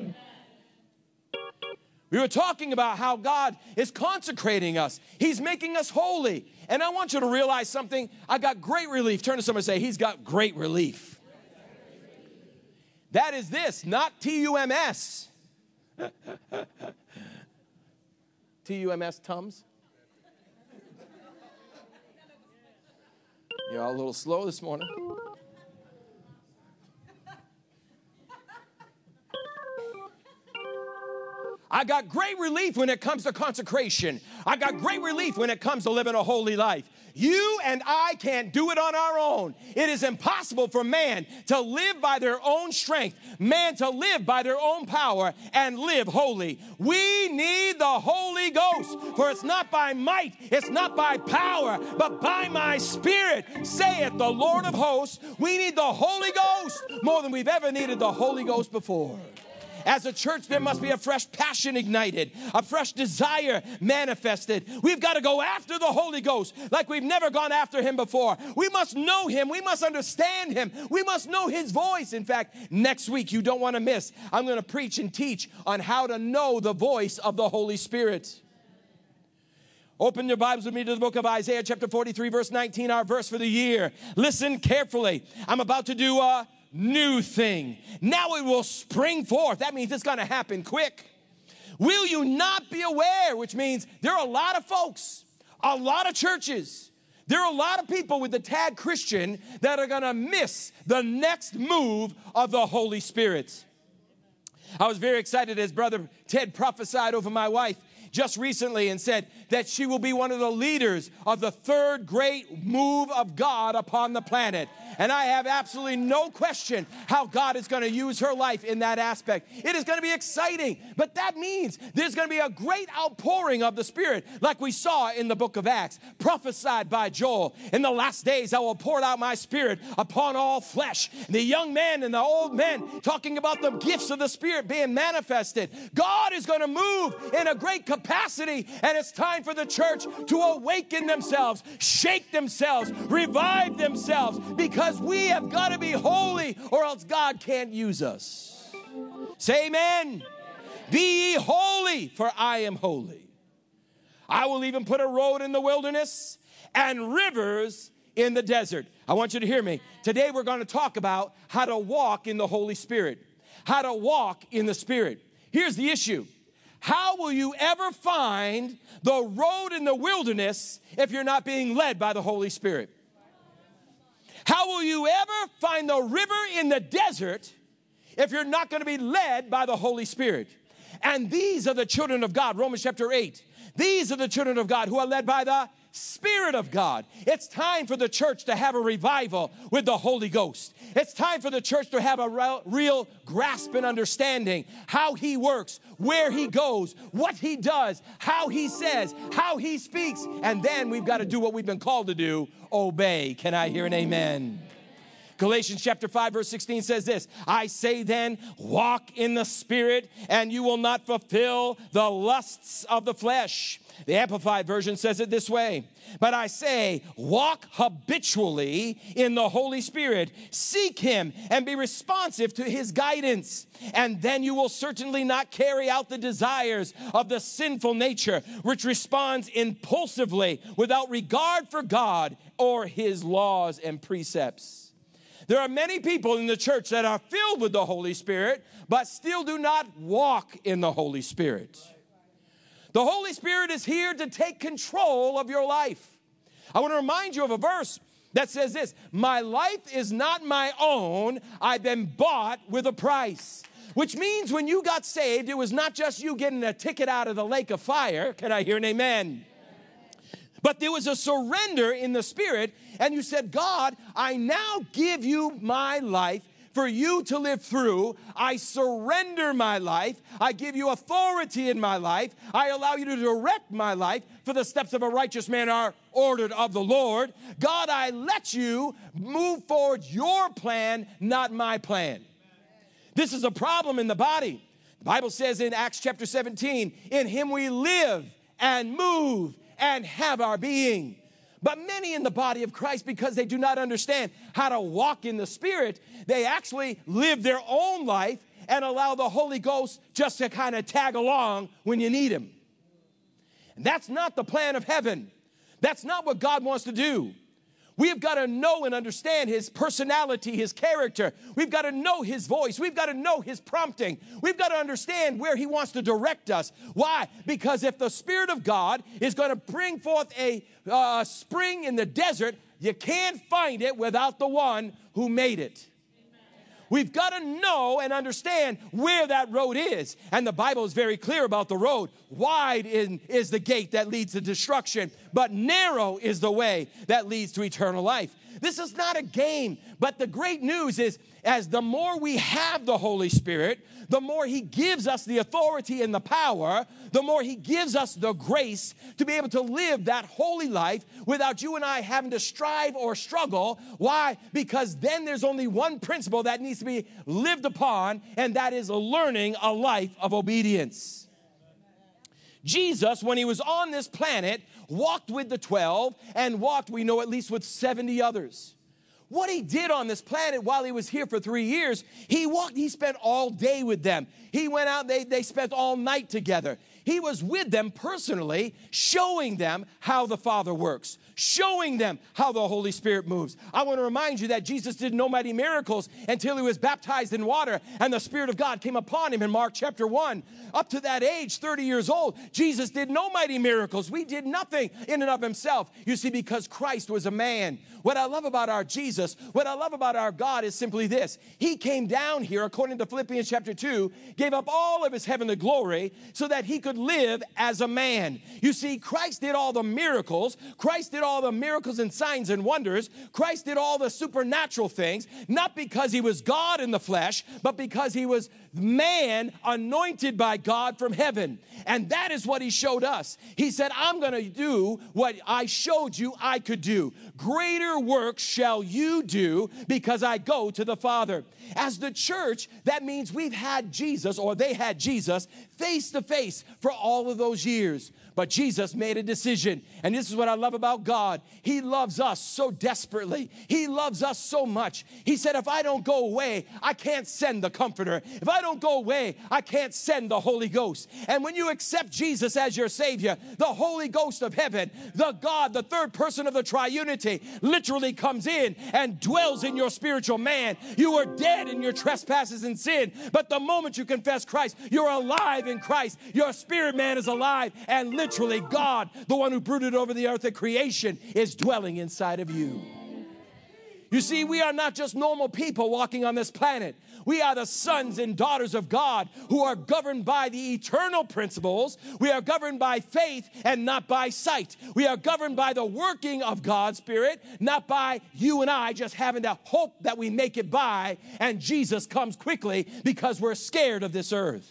We were talking about how God is consecrating us. He's making us holy. And I want you to realize something. I got great relief. Turn to someone and say, he's got great relief. That is this, not T-U-M-S. T-U-M-S, Tums? You're all a little slow this morning. I got great relief when it comes to consecration. I got great relief when it comes to living a holy life. You and I can't do it on our own. It is impossible for man to live by their own strength, man to live by their own power and live holy. We need the Holy Ghost, for it's not by might, it's not by power, but by my Spirit, saith the Lord of hosts. We need the Holy Ghost more than we've ever needed the Holy Ghost before. As a church, there must be a fresh passion ignited, a fresh desire manifested. We've got to go after the Holy Ghost like we've never gone after him before. We must know him. We must understand him. We must know his voice. In fact, next week, you don't want to miss, I'm going to preach and teach on how to know the voice of the Holy Spirit. Open your Bibles with me to the book of Isaiah, chapter 43, verse 19, our verse for the year. Listen carefully. I'm about to do a new thing. Now it will spring forth. That means it's going to happen quick. Will you not be aware? Which means there are a lot of folks, a lot of churches, there are a lot of people with the tag Christian that are going to miss the next move of the Holy Spirit. I was very excited as Brother Ted prophesied over my wife just recently and said that she will be one of the leaders of the third great move of God upon the planet. And I have absolutely no question how God is going to use her life in that aspect. It is going to be exciting, but that means there's going to be a great outpouring of the Spirit like we saw in the book of Acts, prophesied by Joel. In the last days, I will pour out my Spirit upon all flesh. The young men and the old men talking about the gifts of the Spirit being manifested. God is going to move in a great capacity, and it's time for the church to awaken themselves, shake themselves, revive themselves, because we have got to be holy or else God can't use us. Say amen. Be ye holy, for I am holy. I will even put a road in the wilderness and rivers in the desert. I want you to hear me. Today we're going to talk about how to walk in the Holy Spirit, how to walk in the Spirit. Here's the issue. How will you ever find the road in the wilderness if you're not being led by the Holy Spirit? How will you ever find the river in the desert if you're not going to be led by the Holy Spirit? And these are the children of God, Romans chapter 8. These are the children of God who are led by the Spirit of God. It's time for the church to have a revival with the Holy Ghost. It's time for the church to have a real grasp and understanding how he works, where he goes, what he does, how he says, how he speaks. And then we've got to do what we've been called to do, obey. Can I hear an amen? Galatians chapter 5 verse 16 says this, I say then, walk in the Spirit, and you will not fulfill the lusts of the flesh. The Amplified Version says it this way, but I say, walk habitually in the Holy Spirit, seek him, and be responsive to his guidance. And then you will certainly not carry out the desires of the sinful nature, which responds impulsively without regard for God or his laws and precepts. There are many people in the church that are filled with the Holy Spirit, but still do not walk in the Holy Spirit. The Holy Spirit is here to take control of your life. I want to remind you of a verse that says this, my life is not my own, I've been bought with a price. Which means when you got saved, it was not just you getting a ticket out of the lake of fire. Can I hear an amen? But there was a surrender in the Spirit, and you said, God, I now give you my life for you to live through. I surrender my life. I give you authority in my life. I allow you to direct my life, for the steps of a righteous man are ordered of the Lord. God, I let you move forward your plan, not my plan. This is a problem in the body. The Bible says in Acts chapter 17, in him we live and move and have our being. But many in the body of Christ, because they do not understand how to walk in the Spirit, they actually live their own life and allow the Holy Ghost just to kind of tag along when you need him. And that's not the plan of heaven. That's not what God wants to do. We've got to know and understand his personality, his character. We've got to know his voice. We've got to know his prompting. We've got to understand where he wants to direct us. Why? Because if the Spirit of God is going to bring forth a spring in the desert, you can't find it without the one who made it. We've got to know and understand where that road is. And the Bible is very clear about the road. Wide is the gate that leads to destruction, but narrow is the way that leads to eternal life. This is not a game, but the great news is, as the more we have the Holy Spirit, the more he gives us the authority and the power, the more he gives us the grace to be able to live that holy life without you and I having to strive or struggle. Why? Because then there's only one principle that needs to be lived upon, and that is learning a life of obedience. Jesus, when he was on this planet, walked with the 12 and walked, we know, at least with 70 others. What he did on this planet while he was here for 3 years, he spent all day with them. He went out, they spent all night together. He was with them personally, showing them how the Father works, showing them how the Holy Spirit moves. I want to remind you that Jesus did no mighty miracles until he was baptized in water and the Spirit of God came upon him in Mark chapter 1. Up to that age, 30 years old, Jesus did no mighty miracles. We did nothing in and of himself. You see, because Christ was a man. What I love about our Jesus, what I love about our God is simply this. He came down here, according to Philippians chapter 2, gave up all of his heavenly glory so that he could live as a man. You see, Christ did all the miracles. Christ did all the miracles and signs and wonders. Christ did all the supernatural things, not because he was God in the flesh, but because he was man anointed by God from heaven. And that is what he showed us. He said, I'm going to do what I showed you I could do. Greater works shall you do because I go to the Father. As the church, that means we've had Jesus, or they had Jesus, face to face for all of those years. But Jesus made a decision. And this is what I love about God. He loves us so desperately. He loves us so much. He said, if I don't go away, I can't send the Comforter. If I don't go away, I can't send the Holy Ghost. And when you accept Jesus as your Savior, the Holy Ghost of heaven, the God, the third person of the triunity, literally comes in and dwells in your spiritual man. You were dead in your trespasses and sin, but the moment you confess Christ, you're alive in Christ. Your spirit man is alive, and literally God, the one who brooded over the earth at creation, is dwelling inside of you. You see, we are not just normal people walking on this planet. We are the sons and daughters of God who are governed by the eternal principles. We are governed by faith and not by sight. We are governed by the working of God's Spirit, not by you and I just having to hope that we make it by and Jesus comes quickly because we're scared of this earth.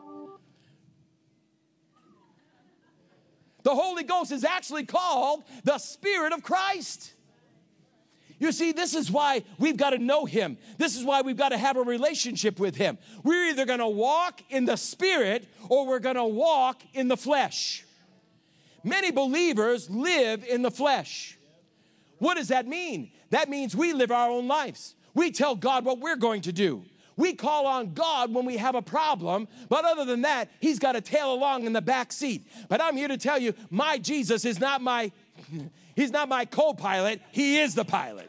The Holy Ghost is actually called the Spirit of Christ. You see, this is why we've got to know him. This is why we've got to have a relationship with him. We're either going to walk in the Spirit or we're going to walk in the flesh. Many believers live in the flesh. What does that mean? That means we live our own lives. We tell God what we're going to do. We call on God when we have a problem, but other than that, he's got to tail along in the back seat. But I'm here to tell you, my Jesus is not he's not my co-pilot, he is the pilot.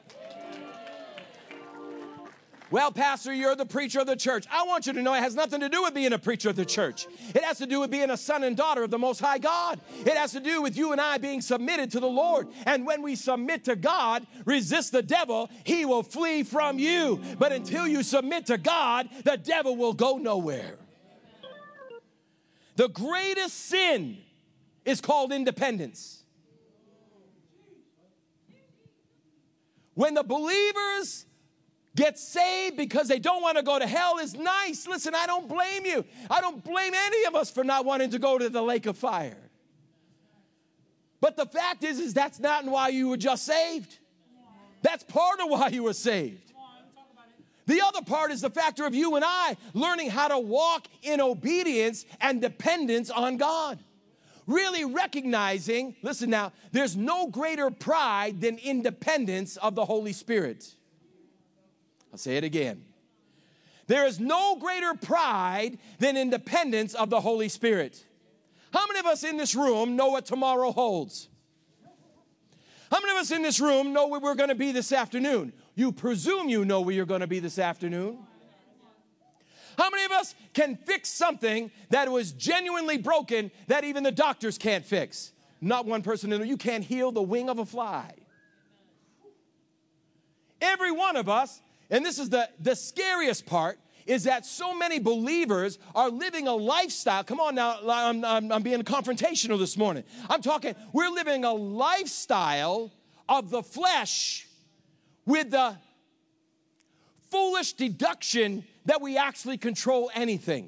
Well, Pastor, you're the preacher of the church. I want you to know it has nothing to do with being a preacher of the church. It has to do with being a son and daughter of the Most High God. It has to do with you and I being submitted to the Lord. And when we submit to God, resist the devil, he will flee from you. But until you submit to God, the devil will go nowhere. The greatest sin is called independence. When the believers get saved because they don't want to go to hell is nice. Listen, I don't blame you. I don't blame any of us for not wanting to go to the lake of fire. But the fact is that's not why you were just saved. That's part of why you were saved. The other part is the factor of you and I learning how to walk in obedience and dependence on God. Really recognizing, listen now, there's no greater pride than independence of the Holy Spirit. I'll say it again. There is no greater pride than independence of the Holy Spirit. How many of us in this room know what tomorrow holds? How many of us in this room know where we're going to be this afternoon? You presume you know where you're going to be this afternoon. How many of us can fix something that was genuinely broken that even the doctors can't fix? Not one person in there. You can't heal the wing of a fly. Every one of us, and this is the scariest part, is that so many believers are living a lifestyle. Come on now, I'm being confrontational this morning. I'm talking, we're living a lifestyle of the flesh with the foolish deduction that we actually control anything.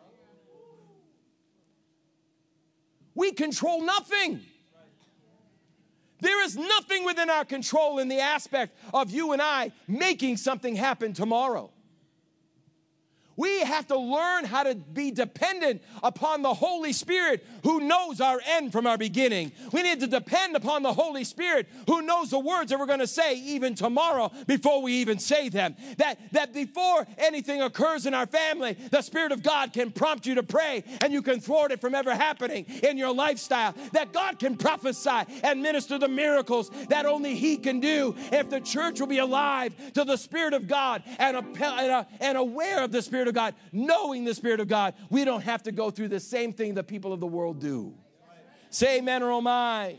We control nothing. There is nothing within our control in the aspect of you and I making something happen tomorrow. We have to learn how to be dependent upon the Holy Spirit who knows our end from our beginning. We need to depend upon the Holy Spirit who knows the words that we're going to say even tomorrow before we even say them. That before anything occurs in our family, the Spirit of God can prompt you to pray and you can thwart it from ever happening in your lifestyle. That God can prophesy and minister the miracles that only He can do if the church will be alive to the Spirit of God and aware of the Spirit of God, knowing the Spirit of God. We don't have to go through the same thing the people of the world do. Say amen or oh my.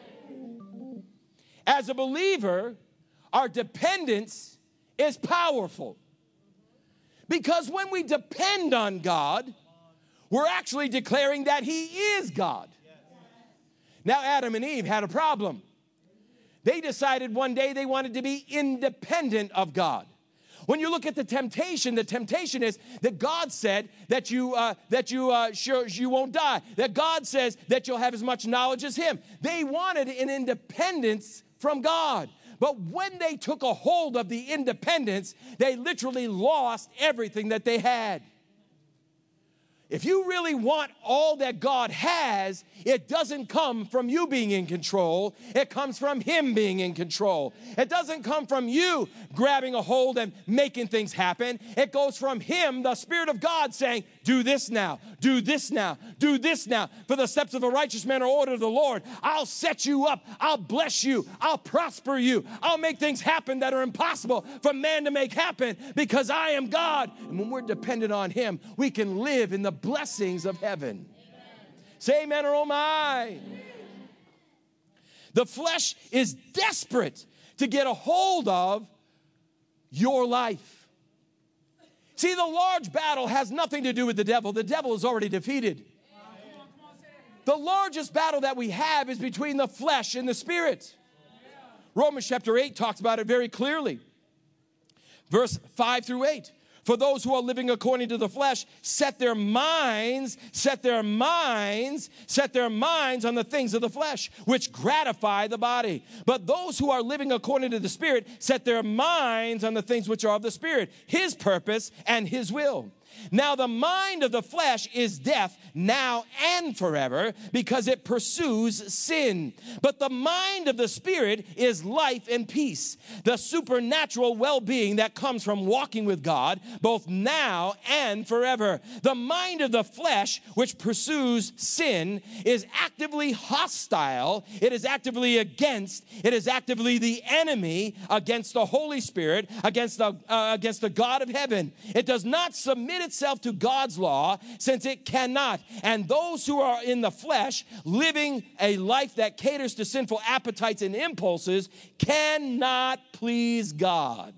As a believer, our dependence is powerful. Because when we depend on God, we're actually declaring that He is God. Now, Adam and Eve had a problem. They decided one day they wanted to be independent of God. When you look at the temptation is that God said that you won't die. That God says that you'll have as much knowledge as Him. They wanted an independence from God. But when they took a hold of the independence, they literally lost everything that they had. If you really want all that God has, it doesn't come from you being in control. It comes from Him being in control. It doesn't come from you grabbing a hold and making things happen. It goes from Him, the Spirit of God, saying, do this now, do this now, do this now. For the steps of a righteous man are ordered of the Lord. I'll set you up. I'll bless you. I'll prosper you. I'll make things happen that are impossible for man to make happen because I am God. And when we're dependent on Him, we can live in the blessings of heaven. Amen. Say amen or oh my. Amen. The flesh is desperate to get a hold of your life. See, the large battle has nothing to do with the devil. The devil is already defeated. The largest battle that we have is between the flesh and the spirit. Romans chapter 8 talks about it very clearly. Verse 5 through 8. For those who are living according to the flesh, set their minds on the things of the flesh, which gratify the body. But those who are living according to the Spirit, set their minds on the things which are of the Spirit, His purpose and His will. Now the mind of the flesh is death now and forever because it pursues sin. But the mind of the Spirit is life and peace, the supernatural well-being that comes from walking with God both now and forever. The mind of the flesh, which pursues sin, is actively hostile. It is actively against. It is actively the enemy against the Holy Spirit, against the God of heaven. It does not submit itself to God's law, since it cannot. And those who are in the flesh, living a life that caters to sinful appetites and impulses, cannot please God.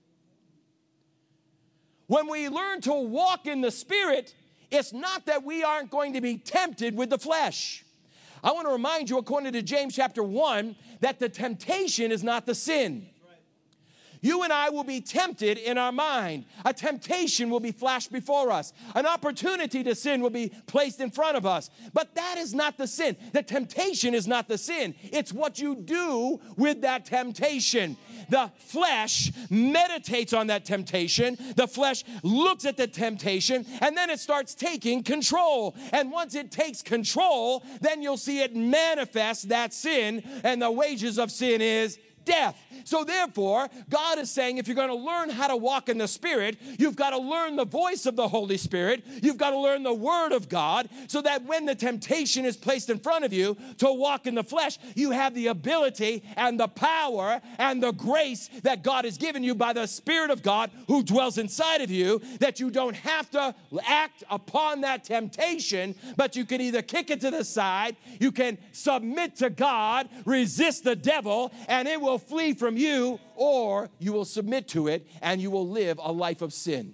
When we learn to walk in the Spirit, it's not that we aren't going to be tempted with the flesh. I want to remind you, according to James chapter 1, that the temptation is not the sin. You and I will be tempted in our mind. A temptation will be flashed before us. An opportunity to sin will be placed in front of us. But that is not the sin. The temptation is not the sin. It's what you do with that temptation. The flesh meditates on that temptation. The flesh looks at the temptation, and then it starts taking control. And once it takes control, then you'll see it manifest that sin, and the wages of sin is death. So therefore, God is saying if you're going to learn how to walk in the Spirit, you've got to learn the voice of the Holy Spirit. You've got to learn the Word of God so that when the temptation is placed in front of you to walk in the flesh, you have the ability and the power and the grace that God has given you by the Spirit of God who dwells inside of you, that you don't have to act upon that temptation, but you can either kick it to the side, you can submit to God, resist the devil, and it will will flee from you, or you will submit to it, and you will live a life of sin.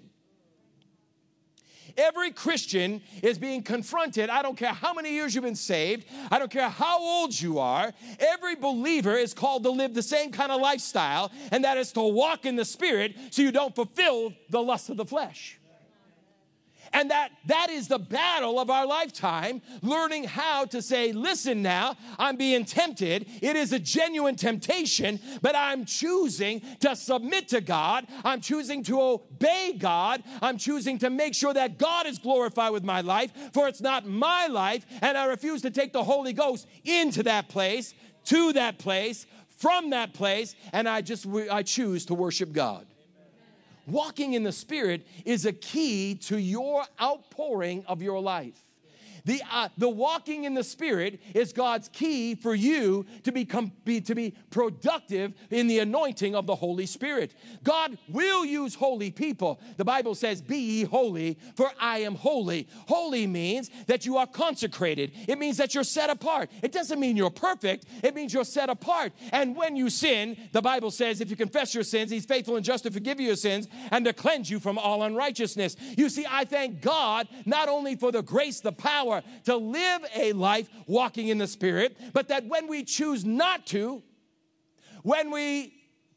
Every Christian is being confronted. I don't care how many years you've been saved. I don't care how old you are. Every believer is called to live the same kind of lifestyle, and that is to walk in the Spirit so you don't fulfill the lust of the flesh. And that is the battle of our lifetime, learning how to say, listen now, I'm being tempted. It is a genuine temptation, but I'm choosing to submit to God. I'm choosing to obey God. I'm choosing to make sure that God is glorified with my life, for it's not my life, and I refuse to take the Holy Ghost into that place, to that place, from that place, and I choose to worship God. Walking in the Spirit is a key to your outpouring of your life. The walking in the Spirit is God's key for you to be productive in the anointing of the Holy Spirit. God will use holy people. The Bible says, be ye holy, for I am holy. Holy means that you are consecrated. It means that you're set apart. It doesn't mean you're perfect. It means you're set apart. And when you sin, the Bible says, if you confess your sins, He's faithful and just to forgive you your sins and to cleanse you from all unrighteousness. You see, I thank God not only for the grace, the power, to live a life walking in the Spirit, but that when we choose not to, I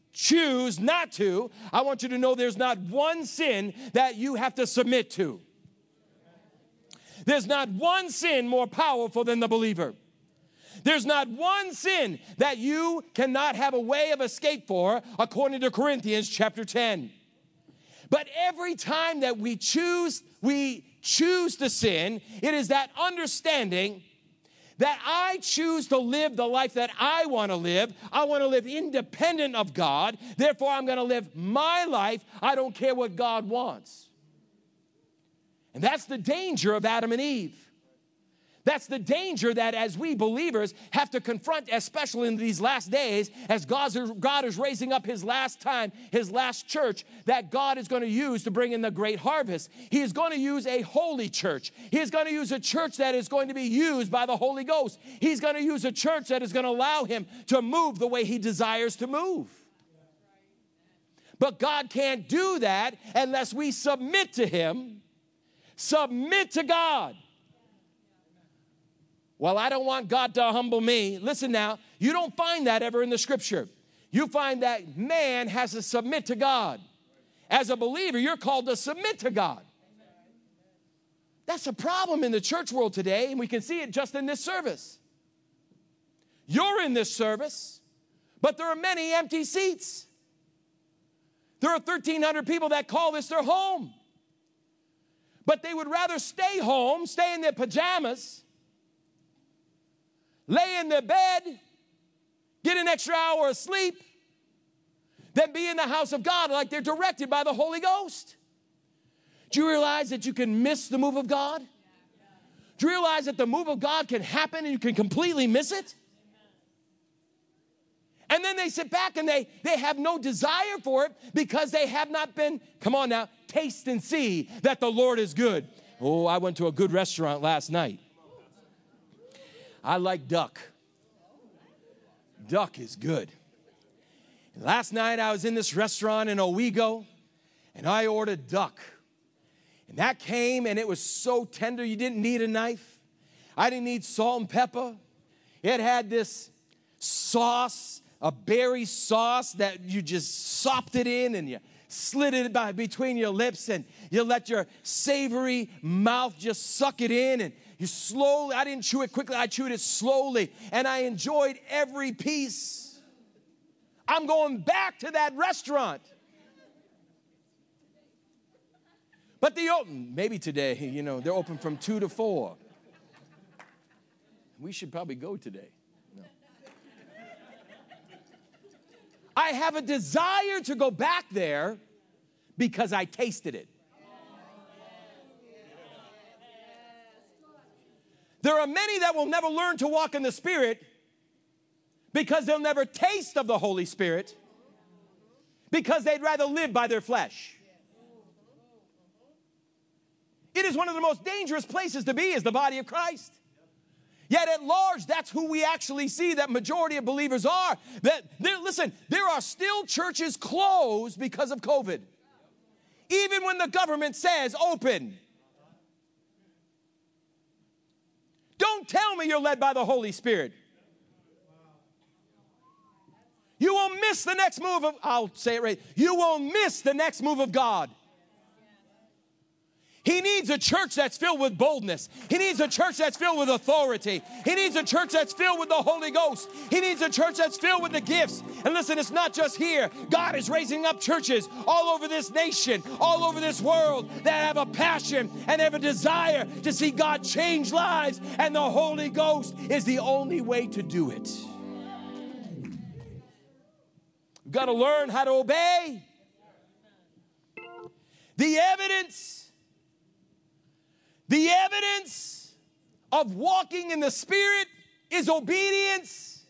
want you to know there's not one sin that you have to submit to. There's not one sin more powerful than the believer. There's not one sin that you cannot have a way of escape for, according to Corinthians chapter 10. But every time that we choose to sin, it is that understanding that I choose to live the life that I want to live. I want to live independent of God. Therefore, I'm going to live my life. I don't care what God wants. And that's the danger of Adam and Eve. That's the danger that as we believers have to confront, especially in these last days, as God is raising up His last time, His last church, that God is going to use to bring in the great harvest. He is going to use a holy church. He is going to use a church that is going to be used by the Holy Ghost. He's going to use a church that is going to allow Him to move the way He desires to move. But God can't do that unless we submit to Him, submit to God. Well, I don't want God to humble me. Listen now, you don't find that ever in the Scripture. You find that man has to submit to God. As a believer, you're called to submit to God. That's a problem in the church world today, and we can see it just in this service. You're in this service, but there are many empty seats. There are 1,300 people that call this their home. But they would rather stay home, stay in their pajamas, lay in their bed, get an extra hour of sleep, than be in the house of God like they're directed by the Holy Ghost. Do you realize that you can miss the move of God? Do you realize that the move of God can happen and you can completely miss it? And then they sit back and they have no desire for it because they have not been, come on now, taste and see that the Lord is good. Oh, I went to a good restaurant last night. I like duck. Duck is good. Last night I was in this restaurant in Owego and I ordered duck. And that came and it was so tender you didn't need a knife. I didn't need salt and pepper. It had this sauce, a berry sauce that you just sopped it in and you slid it between your lips and you let your savory mouth just suck it in and you slowly, I didn't chew it quickly, I chewed it slowly and I enjoyed every piece. I'm going back to that restaurant. But maybe today, they're open from 2 to 4. We should probably go today. No. I have a desire to go back there because I tasted it. There are many that will never learn to walk in the Spirit because they'll never taste of the Holy Spirit because they'd rather live by their flesh. It is one of the most dangerous places to be as the body of Christ. Yet at large, that's who we actually see that majority of believers are. Listen, there are still churches closed because of COVID. Even when the government says open. Don't tell me you're led by the Holy Spirit. You will miss the next move of, I'll say it right, you will miss the next move of God. He needs a church that's filled with boldness. He needs a church that's filled with authority. He needs a church that's filled with the Holy Ghost. He needs a church that's filled with the gifts. And listen, it's not just here. God is raising up churches all over this nation, all over this world that have a passion and have a desire to see God change lives. And the Holy Ghost is the only way to do it. We've got to learn how to obey. The evidence of walking in the Spirit is obedience.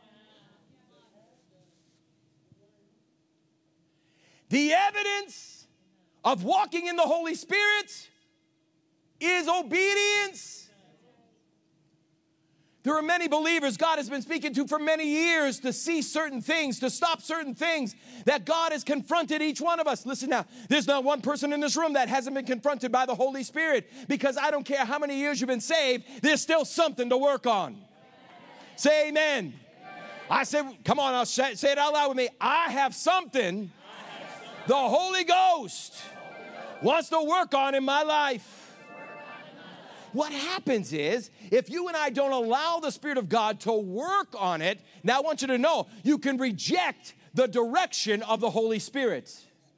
The evidence of walking in the Holy Spirit is obedience. There are many believers God has been speaking to for many years to see certain things, to stop certain things that God has confronted each one of us. Listen now, there's not one person in this room that hasn't been confronted by the Holy Spirit, because I don't care how many years you've been saved, there's still something to work on. Say amen. I said, come on, I'll say it out loud with me. I have something the Holy Ghost wants to work on in my life. What happens is, if you and I don't allow the Spirit of God to work on it, now I want you to know, you can reject the direction of the Holy Spirit.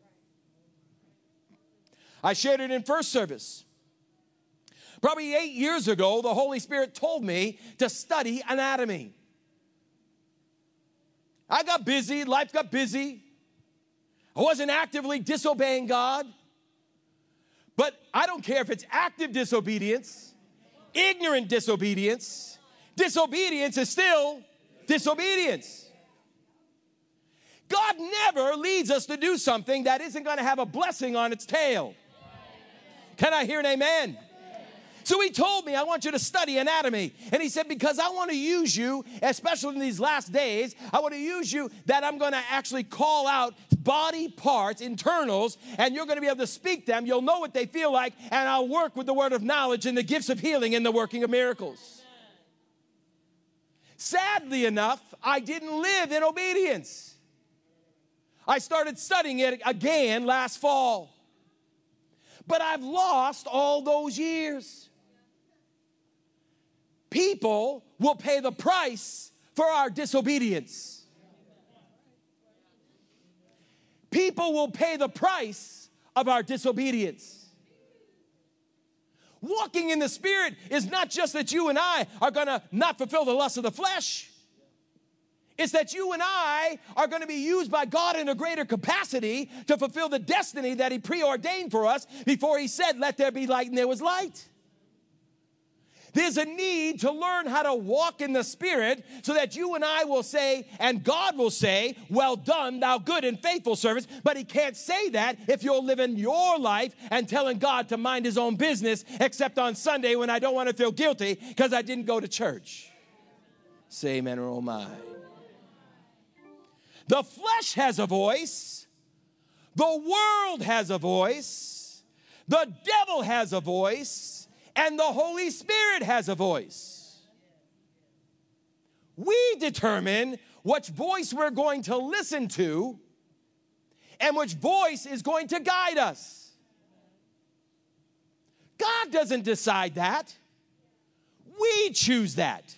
I shared it in first service. Probably 8 years ago, the Holy Spirit told me to study anatomy. I got busy, life got busy. I wasn't actively disobeying God. But I don't care if it's active disobedience, ignorant disobedience. Disobedience is still disobedience. God never leads us to do something that isn't going to have a blessing on its tail. Can I hear an amen? So he told me, I want you to study anatomy. And he said, because I want to use you, especially in these last days, I want to use you that I'm going to actually call out body parts, internals, and you're going to be able to speak them. You'll know what they feel like, and I'll work with the word of knowledge and the gifts of healing and the working of miracles. Sadly enough, I didn't live in obedience. I started studying it again last fall. But I've lost all those years. People will pay the price for our disobedience. People will pay the price of our disobedience. Walking in the Spirit is not just that you and I are going to not fulfill the lust of the flesh. It's that you and I are going to be used by God in a greater capacity to fulfill the destiny that He preordained for us before He said, let there be light, and there was light. There's a need to learn how to walk in the Spirit so that you and I will say, and God will say, well done, thou good and faithful servant. But He can't say that if you're living your life and telling God to mind His own business, except on Sunday when I don't want to feel guilty because I didn't go to church. Say amen or oh my. The flesh has a voice. The world has a voice. The devil has a voice. And the Holy Spirit has a voice. We determine which voice we're going to listen to and which voice is going to guide us. God doesn't decide that. We choose that.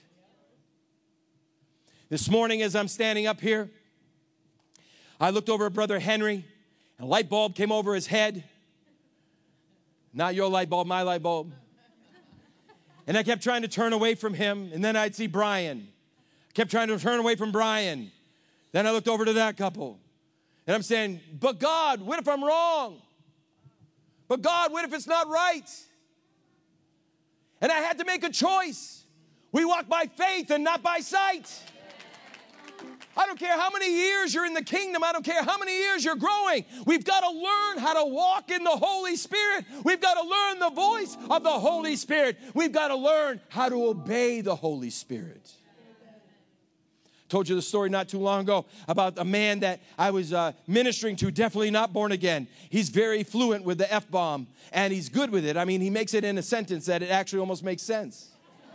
This morning as I'm standing up here, I looked over at Brother Henry, and a light bulb came over his head. Not your light bulb, my light bulb. And I kept trying to turn away from him, and then I'd see Brian. I kept trying to turn away from Brian. Then I looked over to that couple. And I'm saying, but God, what if I'm wrong? But God, what if it's not right? And I had to make a choice. We walk by faith and not by sight. I don't care how many years you're in the kingdom. I don't care how many years you're growing. We've got to learn how to walk in the Holy Spirit. We've got to learn the voice of the Holy Spirit. We've got to learn how to obey the Holy Spirit. Told you the story not too long ago about a man that I was ministering to, definitely not born again. He's very fluent with the F-bomb, and he's good with it. I mean, he makes it in a sentence that it actually almost makes sense.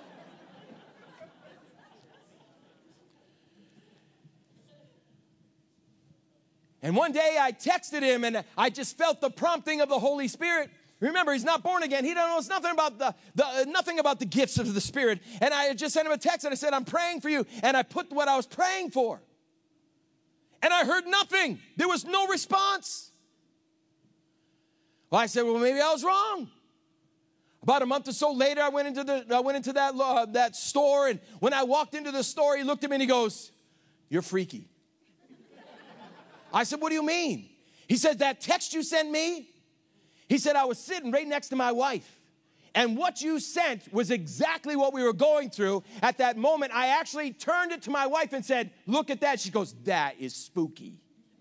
And one day I texted him, and I just felt the prompting of the Holy Spirit. Remember, he's not born again. He knows nothing about the gifts of the Spirit. And I just sent him a text, and I said, I'm praying for you. And I put what I was praying for. And I heard nothing. There was no response. Well, I said, well, maybe I was wrong. About a month or so later, I went into that store, and when I walked into the store, he looked at me and he goes, "You're freaky." I said, "What do you mean?" He said, "That text you sent me," he said, "I was sitting right next to my wife. And what you sent was exactly what we were going through at that moment. I actually turned it to my wife and said, 'Look at that.' She goes, 'That is spooky.'"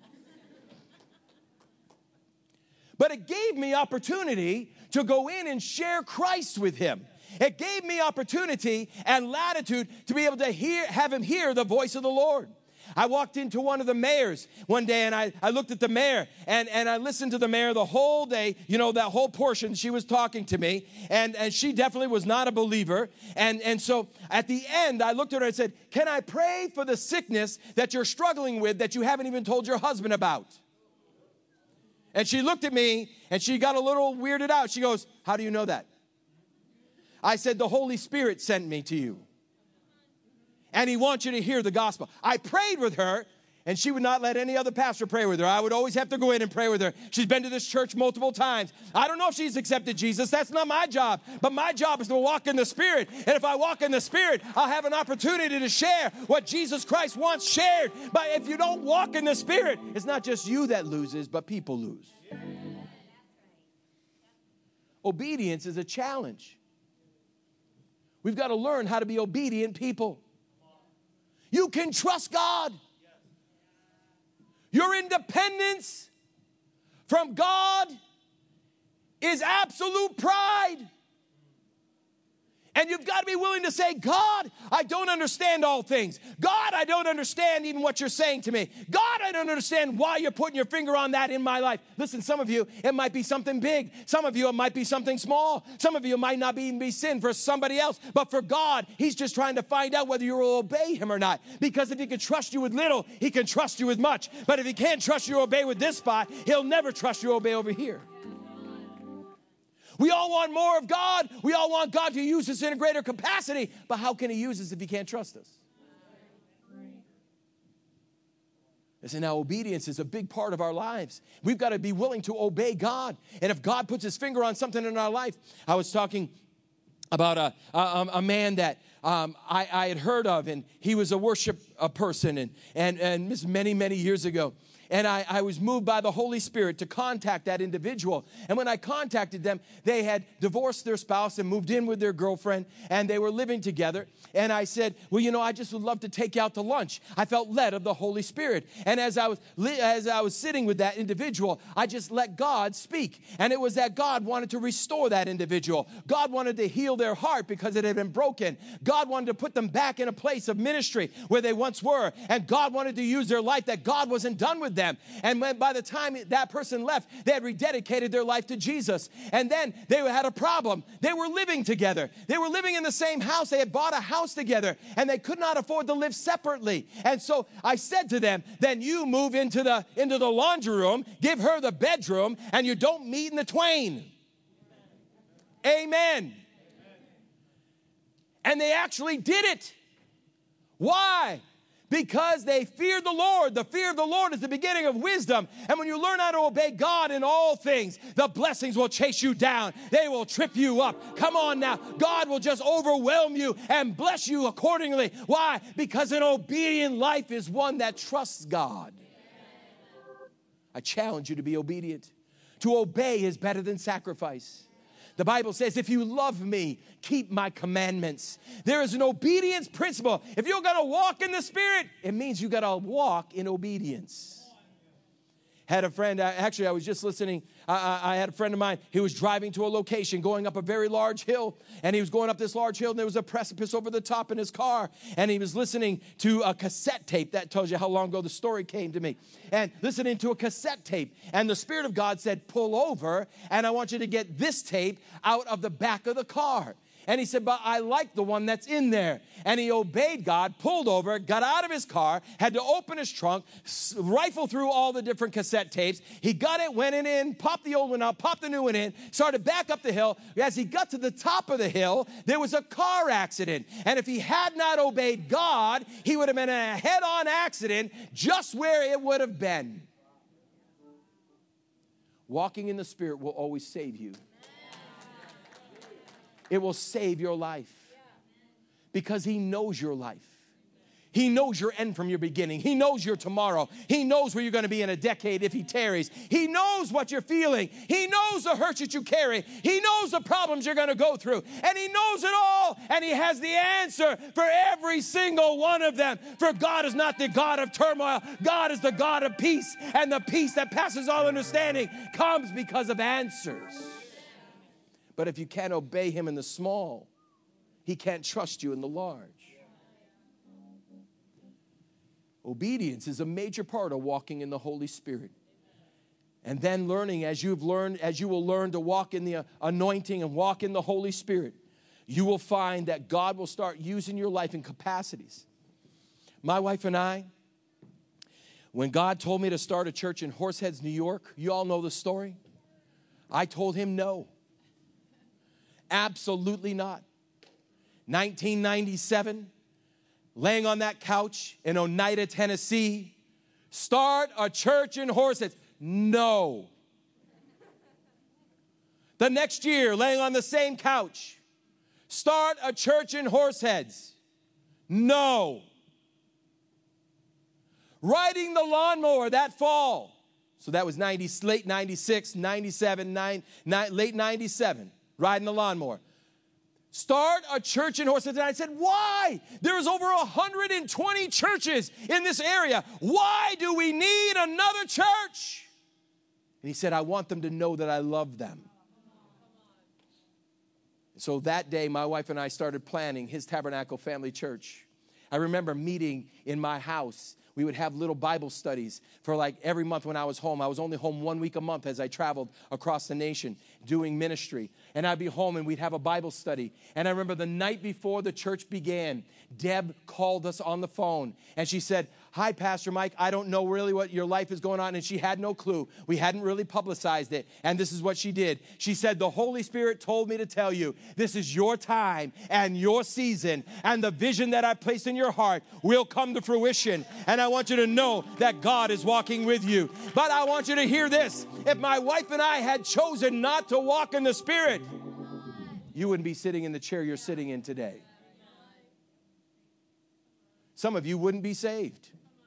But it gave me opportunity to go in and share Christ with him. It gave me opportunity and latitude to be able to have him hear the voice of the Lord. I walked into one of the mayors one day, and I looked at the mayor, and I listened to the mayor the whole day, that whole portion. She was talking to me, and she definitely was not a believer. And so at the end, I looked at her and said, "Can I pray for the sickness that you're struggling with that you haven't even told your husband about?" And she looked at me, and she got a little weirded out. She goes, "How do you know that?" I said, "The Holy Spirit sent me to you. And he wants you to hear the gospel." I prayed with her, and she would not let any other pastor pray with her. I would always have to go in and pray with her. She's been to this church multiple times. I don't know if she's accepted Jesus. That's not my job. But my job is to walk in the Spirit. And if I walk in the Spirit, I'll have an opportunity to share what Jesus Christ wants shared. But if you don't walk in the Spirit, it's not just you that loses, but people lose. Obedience is a challenge. We've got to learn how to be obedient people. You can trust God. Your independence from God is absolute pride. And you've got to be willing to say, "God, I don't understand all things. God, I don't understand even what you're saying to me. God, I don't understand why you're putting your finger on that in my life." Listen, some of you, it might be something big. Some of you, it might be something small. Some of you, it might not even be sin for somebody else. But for God, he's just trying to find out whether you will obey him or not. Because if he can trust you with little, he can trust you with much. But if he can't trust you to obey with this spot, he'll never trust you to obey over here. We all want more of God. We all want God to use us in a greater capacity. But how can he use us if he can't trust us? Listen, now obedience is a big part of our lives. We've got to be willing to obey God. And if God puts his finger on something in our life, I was talking about a man that I had heard of, and he was a worship person, and this many, many years ago. And I was moved by the Holy Spirit to contact that individual. And when I contacted them, they had divorced their spouse and moved in with their girlfriend, and they were living together. And I said, "Well, I just would love to take you out to lunch." I felt led of the Holy Spirit. And as I was sitting with that individual, I just let God speak. And it was that God wanted to restore that individual. God wanted to heal their heart because it had been broken. God wanted to put them back in a place of ministry where they once were. And God wanted to use their life, that God wasn't done with them. And by the time that person left, they had rededicated their life to Jesus. And then they had a problem. They were living together. They were living in the same house. They had bought a house together, and they could not afford to live separately. And so I said to them, "Then you move into the laundry room, give her the bedroom, and you don't meet in the twain." Amen. And they actually did it. Why? Because they feared the Lord. The fear of the Lord is the beginning of wisdom. And when you learn how to obey God in all things, the blessings will chase you down. They will trip you up. Come on now. God will just overwhelm you and bless you accordingly. Why? Because an obedient life is one that trusts God. I challenge you to be obedient. To obey is better than sacrifice. The Bible says, if you love me, keep my commandments. There is an obedience principle. If you're going to walk in the Spirit, it means you got to walk in obedience. Had a friend, actually I was just listening, I had a friend of mine, he was driving to a location, going up a very large hill, and he was going up this large hill, and there was a precipice over the top in his car, and he was listening to a cassette tape. That tells you how long ago the story came to me. And listening to a cassette tape, and the Spirit of God said, pull over, and I want you to get this tape out of the back of the car. And he said, but I like the one that's in there. And he obeyed God, pulled over, got out of his car, had to open his trunk, rifle through all the different cassette tapes. He got it, went in, popped the old one out, popped the new one in, started back up the hill. As he got to the top of the hill, there was a car accident. And if he had not obeyed God, he would have been in a head-on accident just where it would have been. Walking in the Spirit will always save you. It will save your life because He knows your life. He knows your end from your beginning. He knows your tomorrow. He knows where you're going to be in a decade if He tarries. He knows what you're feeling. He knows the hurt that you carry. He knows the problems you're going to go through. And He knows it all. And He has the answer for every single one of them. For God is not the God of turmoil. God is the God of peace. And the peace that passes all understanding comes because of answers. But if you can't obey Him in the small, He can't trust you in the large. Obedience is a major part of walking in the Holy Spirit. And then learning, as you will learn to walk in the anointing and walk in the Holy Spirit, you will find that God will start using your life in capacities. My wife and I, when God told me to start a church in Horseheads, New York, you all know the story. I told Him no. Absolutely not. 1997, laying on that couch in Oneida, Tennessee, start a church in Horseheads. No. The next year, laying on the same couch, start a church in Horseheads. No. Riding the lawnmower that fall. So that was late 96, 97, late 97. Riding the lawnmower. Start a church in Horseheads. And I said, why? There's over 120 churches in this area. Why do we need another church? And he said, I want them to know that I love them. So that day, my wife and I started planning His Tabernacle Family Church. I remember meeting in my house. We would have little Bible studies for like every month when I was home. I was only home 1 week a month as I traveled across the nation doing ministry. And I'd be home and we'd have a Bible study. And I remember the night before the church began, Deb called us on the phone. And she said, hi, Pastor Mike. I don't know really what your life is going on. And she had no clue. We hadn't really publicized it. And this is what she did. She said, the Holy Spirit told me to tell you, this is your time and your season. And the vision that I placed in your heart will come to fruition. And I want you to know that God is walking with you. But I want you to hear this. If my wife and I had chosen not to walk in the Spirit, you wouldn't be sitting in the chair you're sitting in today. Some of you wouldn't be saved.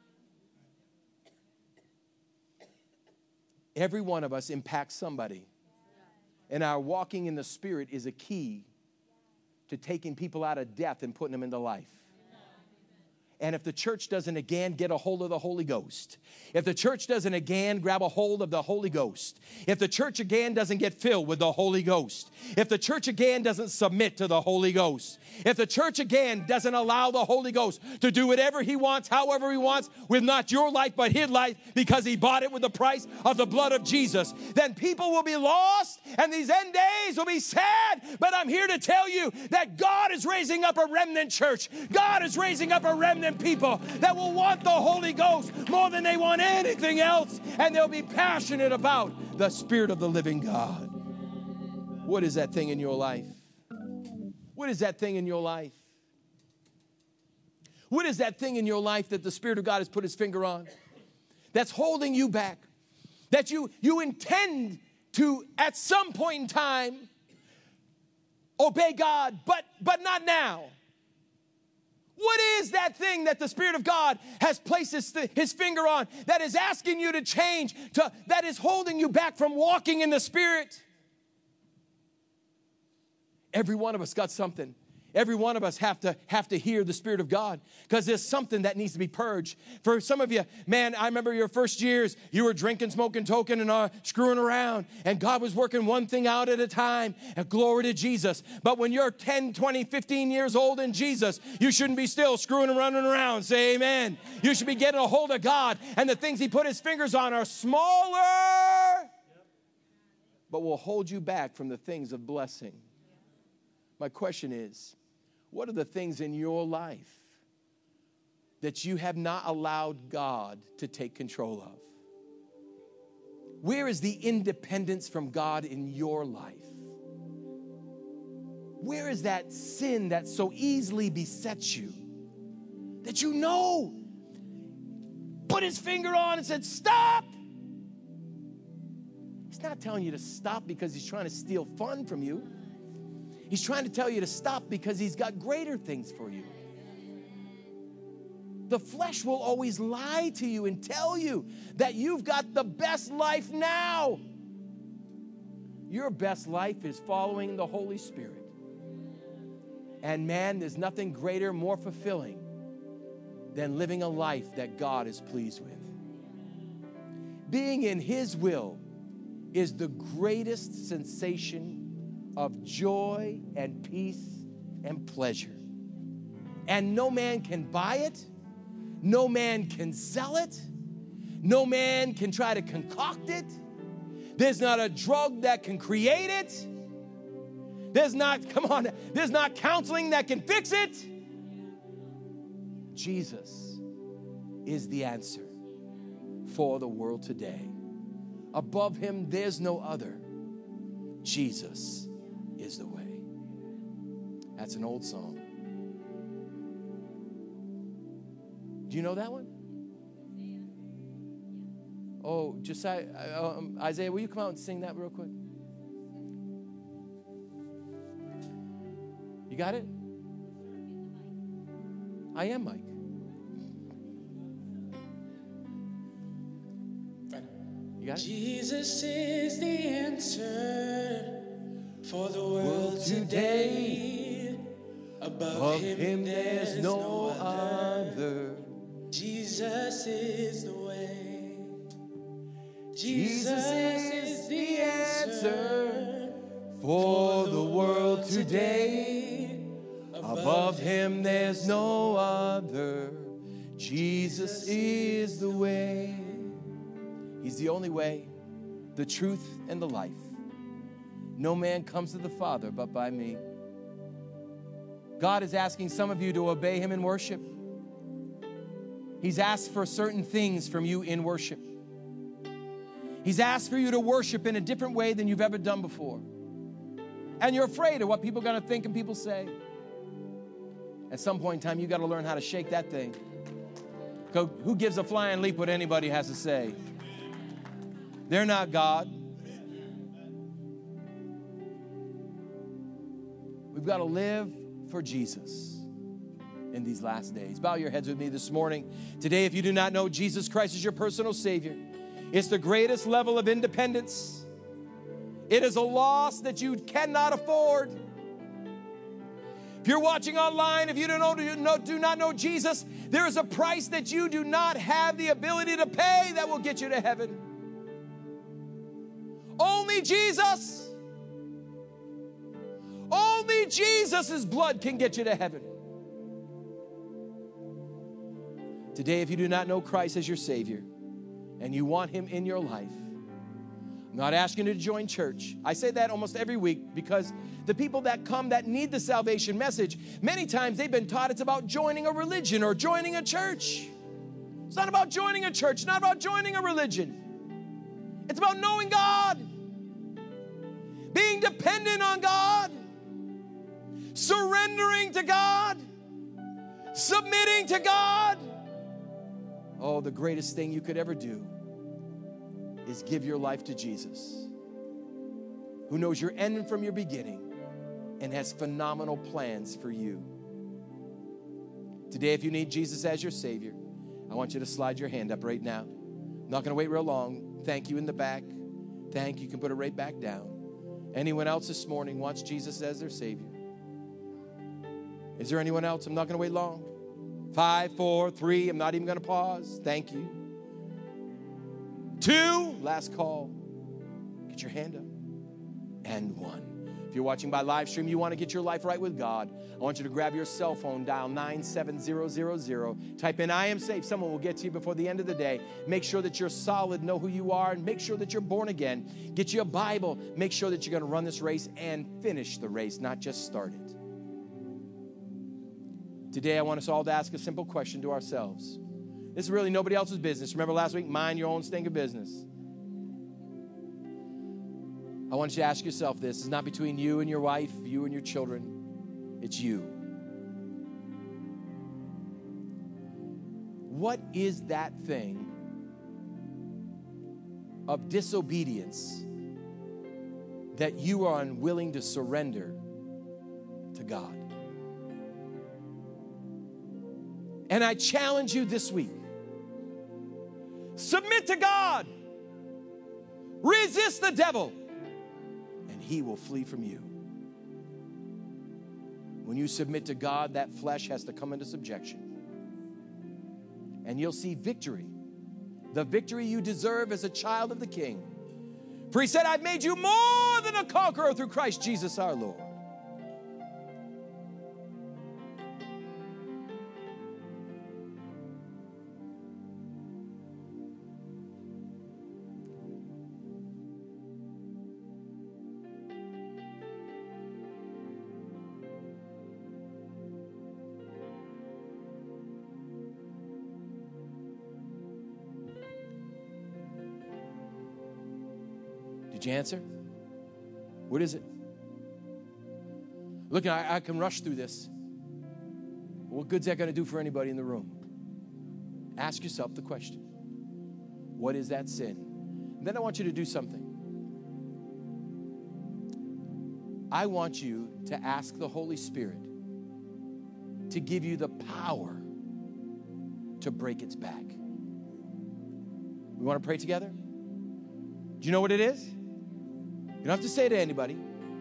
Every one of us impacts somebody. And our walking in the Spirit is a key to taking people out of death and putting them into life. And if the church doesn't again get a hold of the Holy Ghost, if the church doesn't again grab a hold of the Holy Ghost, if the church again doesn't get filled with the Holy Ghost, if the church again doesn't submit to the Holy Ghost, if the church again doesn't allow the Holy Ghost to do whatever He wants, however He wants, with not your life but His life, because He bought it with the price of the blood of Jesus, then people will be lost and these end days will be sad. But I'm here to tell you that God is raising up a remnant church. God is raising up a remnant people that will want the Holy Ghost more than they want anything else, and they'll be passionate about the Spirit of the living God. What is that thing in your life? What is that thing in your life? What is that thing in your life that the Spirit of God has put His finger on that's holding you back, that you intend to at some point in time obey God, but not now? What is that thing that the Spirit of God has placed His finger on that is asking you to change, that is holding you back from walking in the Spirit? Every one of us got something. Every one of us have to hear the Spirit of God, because there's something that needs to be purged. For some of you, man, I remember your first years, you were drinking, smoking, toking, and screwing around, and God was working one thing out at a time, and glory to Jesus. But when you're 10, 20, 15 years old in Jesus, you shouldn't be still screwing and running around. Say amen. You should be getting a hold of God, and the things He put His fingers on are smaller, but will hold you back from the things of blessing. My question is, what are the things in your life that you have not allowed God to take control of? Where is the independence from God in your life? Where is that sin that so easily besets you, that you know put His finger on and said, stop? He's not telling you to stop because He's trying to steal fun from you. He's trying to tell you to stop because He's got greater things for you. The flesh will always lie to you and tell you that you've got the best life now. Your best life is following the Holy Spirit. And man, there's nothing greater, more fulfilling than living a life that God is pleased with. Being in His will is the greatest sensation of joy and peace and pleasure. And no man can buy it. No man can sell it. No man can try to concoct it. There's not a drug that can create it. There's not counseling that can fix it. Jesus is the answer for the world today. Above Him, there's no other. Jesus is the way. That's an old song. Do you know that one? Oh, Josiah, Isaiah, will you come out and sing that real quick? You got it? I am Mike. You got it?
Jesus is the answer for the world today. Above Him there's no other. Jesus is the way. Jesus is the answer for the world today. Above Him there's no other. Jesus is the way.
He's the only way, the truth, and the life. No man comes to the Father but by me. God is asking some of you to obey Him in worship. He's asked for certain things from you in worship. He's asked for you to worship in a different way than you've ever done before. And you're afraid of what people are going to think and people say. At some point in time, you've got to learn how to shake that thing. Who gives a flying leap what anybody has to say? They're not God. We've got to live for Jesus in these last days. Bow your heads with me this morning. Today, if you do not know Jesus Christ as your personal Savior, it's the greatest level of independence. It is a loss that you cannot afford. If you're watching online, if you do not know Jesus, there is a price that you do not have the ability to pay that will get you to heaven. Only Jesus. Only Jesus' blood can get you to heaven. Today, if you do not know Christ as your Savior and you want Him in your life, I'm not asking you to join church. I say that almost every week because the people that come that need the salvation message, many times they've been taught it's about joining a religion or joining a church. It's not about joining a church. It's not about joining a religion. It's about knowing God, being dependent on God, surrendering to God, submitting to God. Oh, the greatest thing you could ever do is give your life to Jesus, who knows your end from your beginning and has phenomenal plans for you. Today, if you need Jesus as your Savior, I want you to slide your hand up right now. I'm not going to wait real long. Thank you in the back. Thank you. You can put it right back down. Anyone else this morning wants Jesus as their Savior? Is there anyone else? I'm not going to wait long. 5, 4, 3. I'm not even going to pause. Thank you. 2. Last call. Get your hand up. And 1. If you're watching by live stream, you want to get your life right with God, I want you to grab your cell phone, dial 97000, type in I am saved. Someone will get to you before the end of the day. Make sure that you're solid, know who you are, and make sure that you're born again. Get you a Bible. Make sure that you're going to run this race and finish the race, not just start it. Today, I want us all to ask a simple question to ourselves. This is really nobody else's business. Remember last week, mind your own stinking business. I want you to ask yourself this. It's not between you and your wife, you and your children. It's you. What is that thing of disobedience that you are unwilling to surrender to God? And I challenge you this week. Submit to God. Resist the devil. And he will flee from you. When you submit to God, that flesh has to come into subjection. And you'll see victory. The victory you deserve as a child of the King. For he said, I've made you more than a conqueror through Christ Jesus our Lord. Did you answer? What is it? Look, I can rush through this. What good's that going to do for anybody in the room? Ask yourself the question. What is that sin? And then I want you to do something. I want you to ask the Holy Spirit to give you the power to break its back. We want to pray together? Do you know what it is? You don't have to say it to anybody.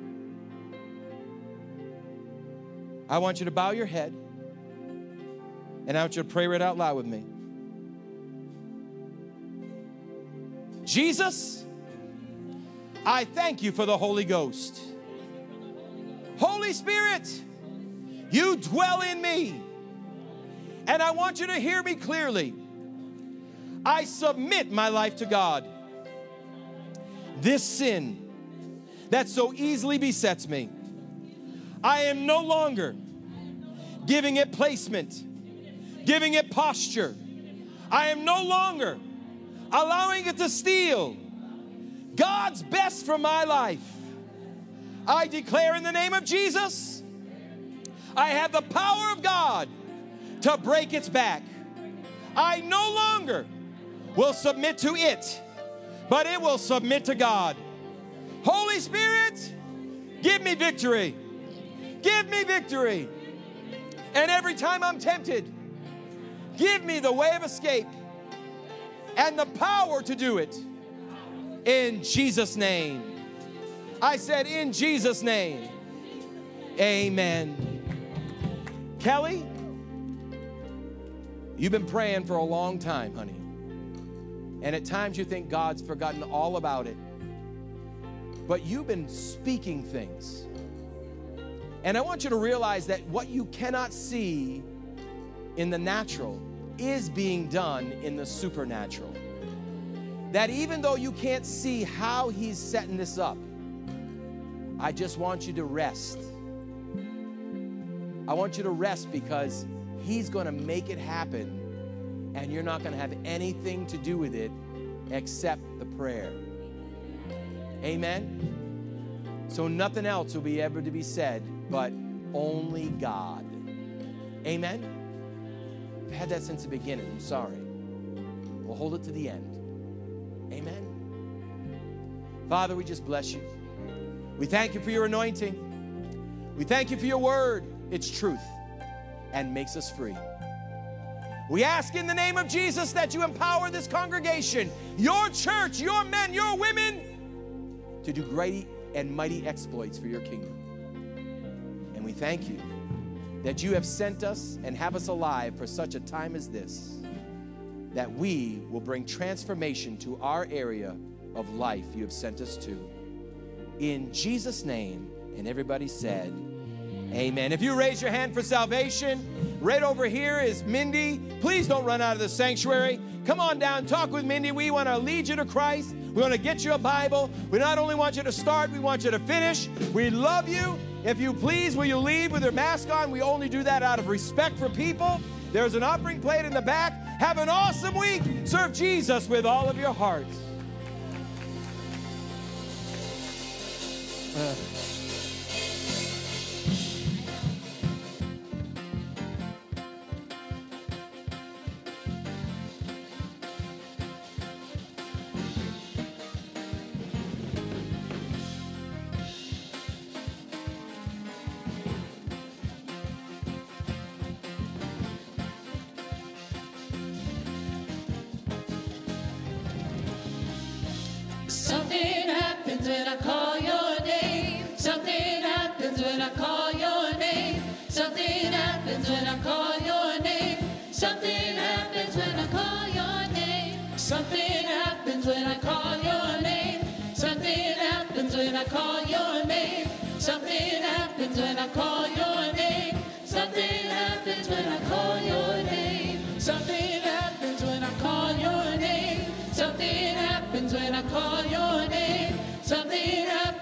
I want you to bow your head, and I want you to pray right out loud with me. Jesus, I thank you for the Holy Ghost. Holy Spirit, you dwell in me, and I want you to hear me clearly. I submit my life to God. This sin that so easily besets me, I am no longer giving it placement, giving it posture. I am no longer allowing it to steal God's best from my life. I declare in the name of Jesus, I have the power of God to break its back. I no longer will submit to it, but it will submit to God. Holy Spirit, give me victory. Give me victory. And every time I'm tempted, give me the way of escape and the power to do it. In Jesus' name. I said, in Jesus' name. Amen. Kelly, you've been praying for a long time, honey. And at times you think God's forgotten all about it. But you've been speaking things. And I want you to realize that what you cannot see in the natural is being done in the supernatural. That even though you can't see how he's setting this up, I just want you to rest. I want you to rest because he's going to make it happen, and you're not going to have anything to do with it except the prayer. Amen? So nothing else will be ever to be said but only God. Amen? I've had that since the beginning. I'm sorry. We'll hold it to the end. Amen? Father, we just bless you. We thank you for your anointing. We thank you for your word. It's truth and makes us free. We ask in the name of Jesus that you empower this congregation, your church, your men, your women, to do great and mighty exploits for your kingdom. And we thank you that you have sent us and have us alive for such a time as this, that we will bring transformation to our area of life you have sent us to. In Jesus' name, and everybody said, amen. If you raise your hand for salvation, right over here is Mindy. Please don't run out of the sanctuary. Come on down, talk with Mindy. We want to lead you to Christ. We want to get you a Bible. We not only want you to start, we want you to finish. We love you. If you please, will you leave with your mask on? We only do that out of respect for people. There's an offering plate in the back. Have an awesome week. Serve Jesus with all of your hearts.
Something happens when I call your name. Something happens when I call your name. Something happens when I call your name. Something happens when I call your name. Something happens when I call your name. Something happens when I call your name. Something happens when I call your name. Something happens when I call your name. Something happens when I call your name. Something happens when I call your name. Something happens.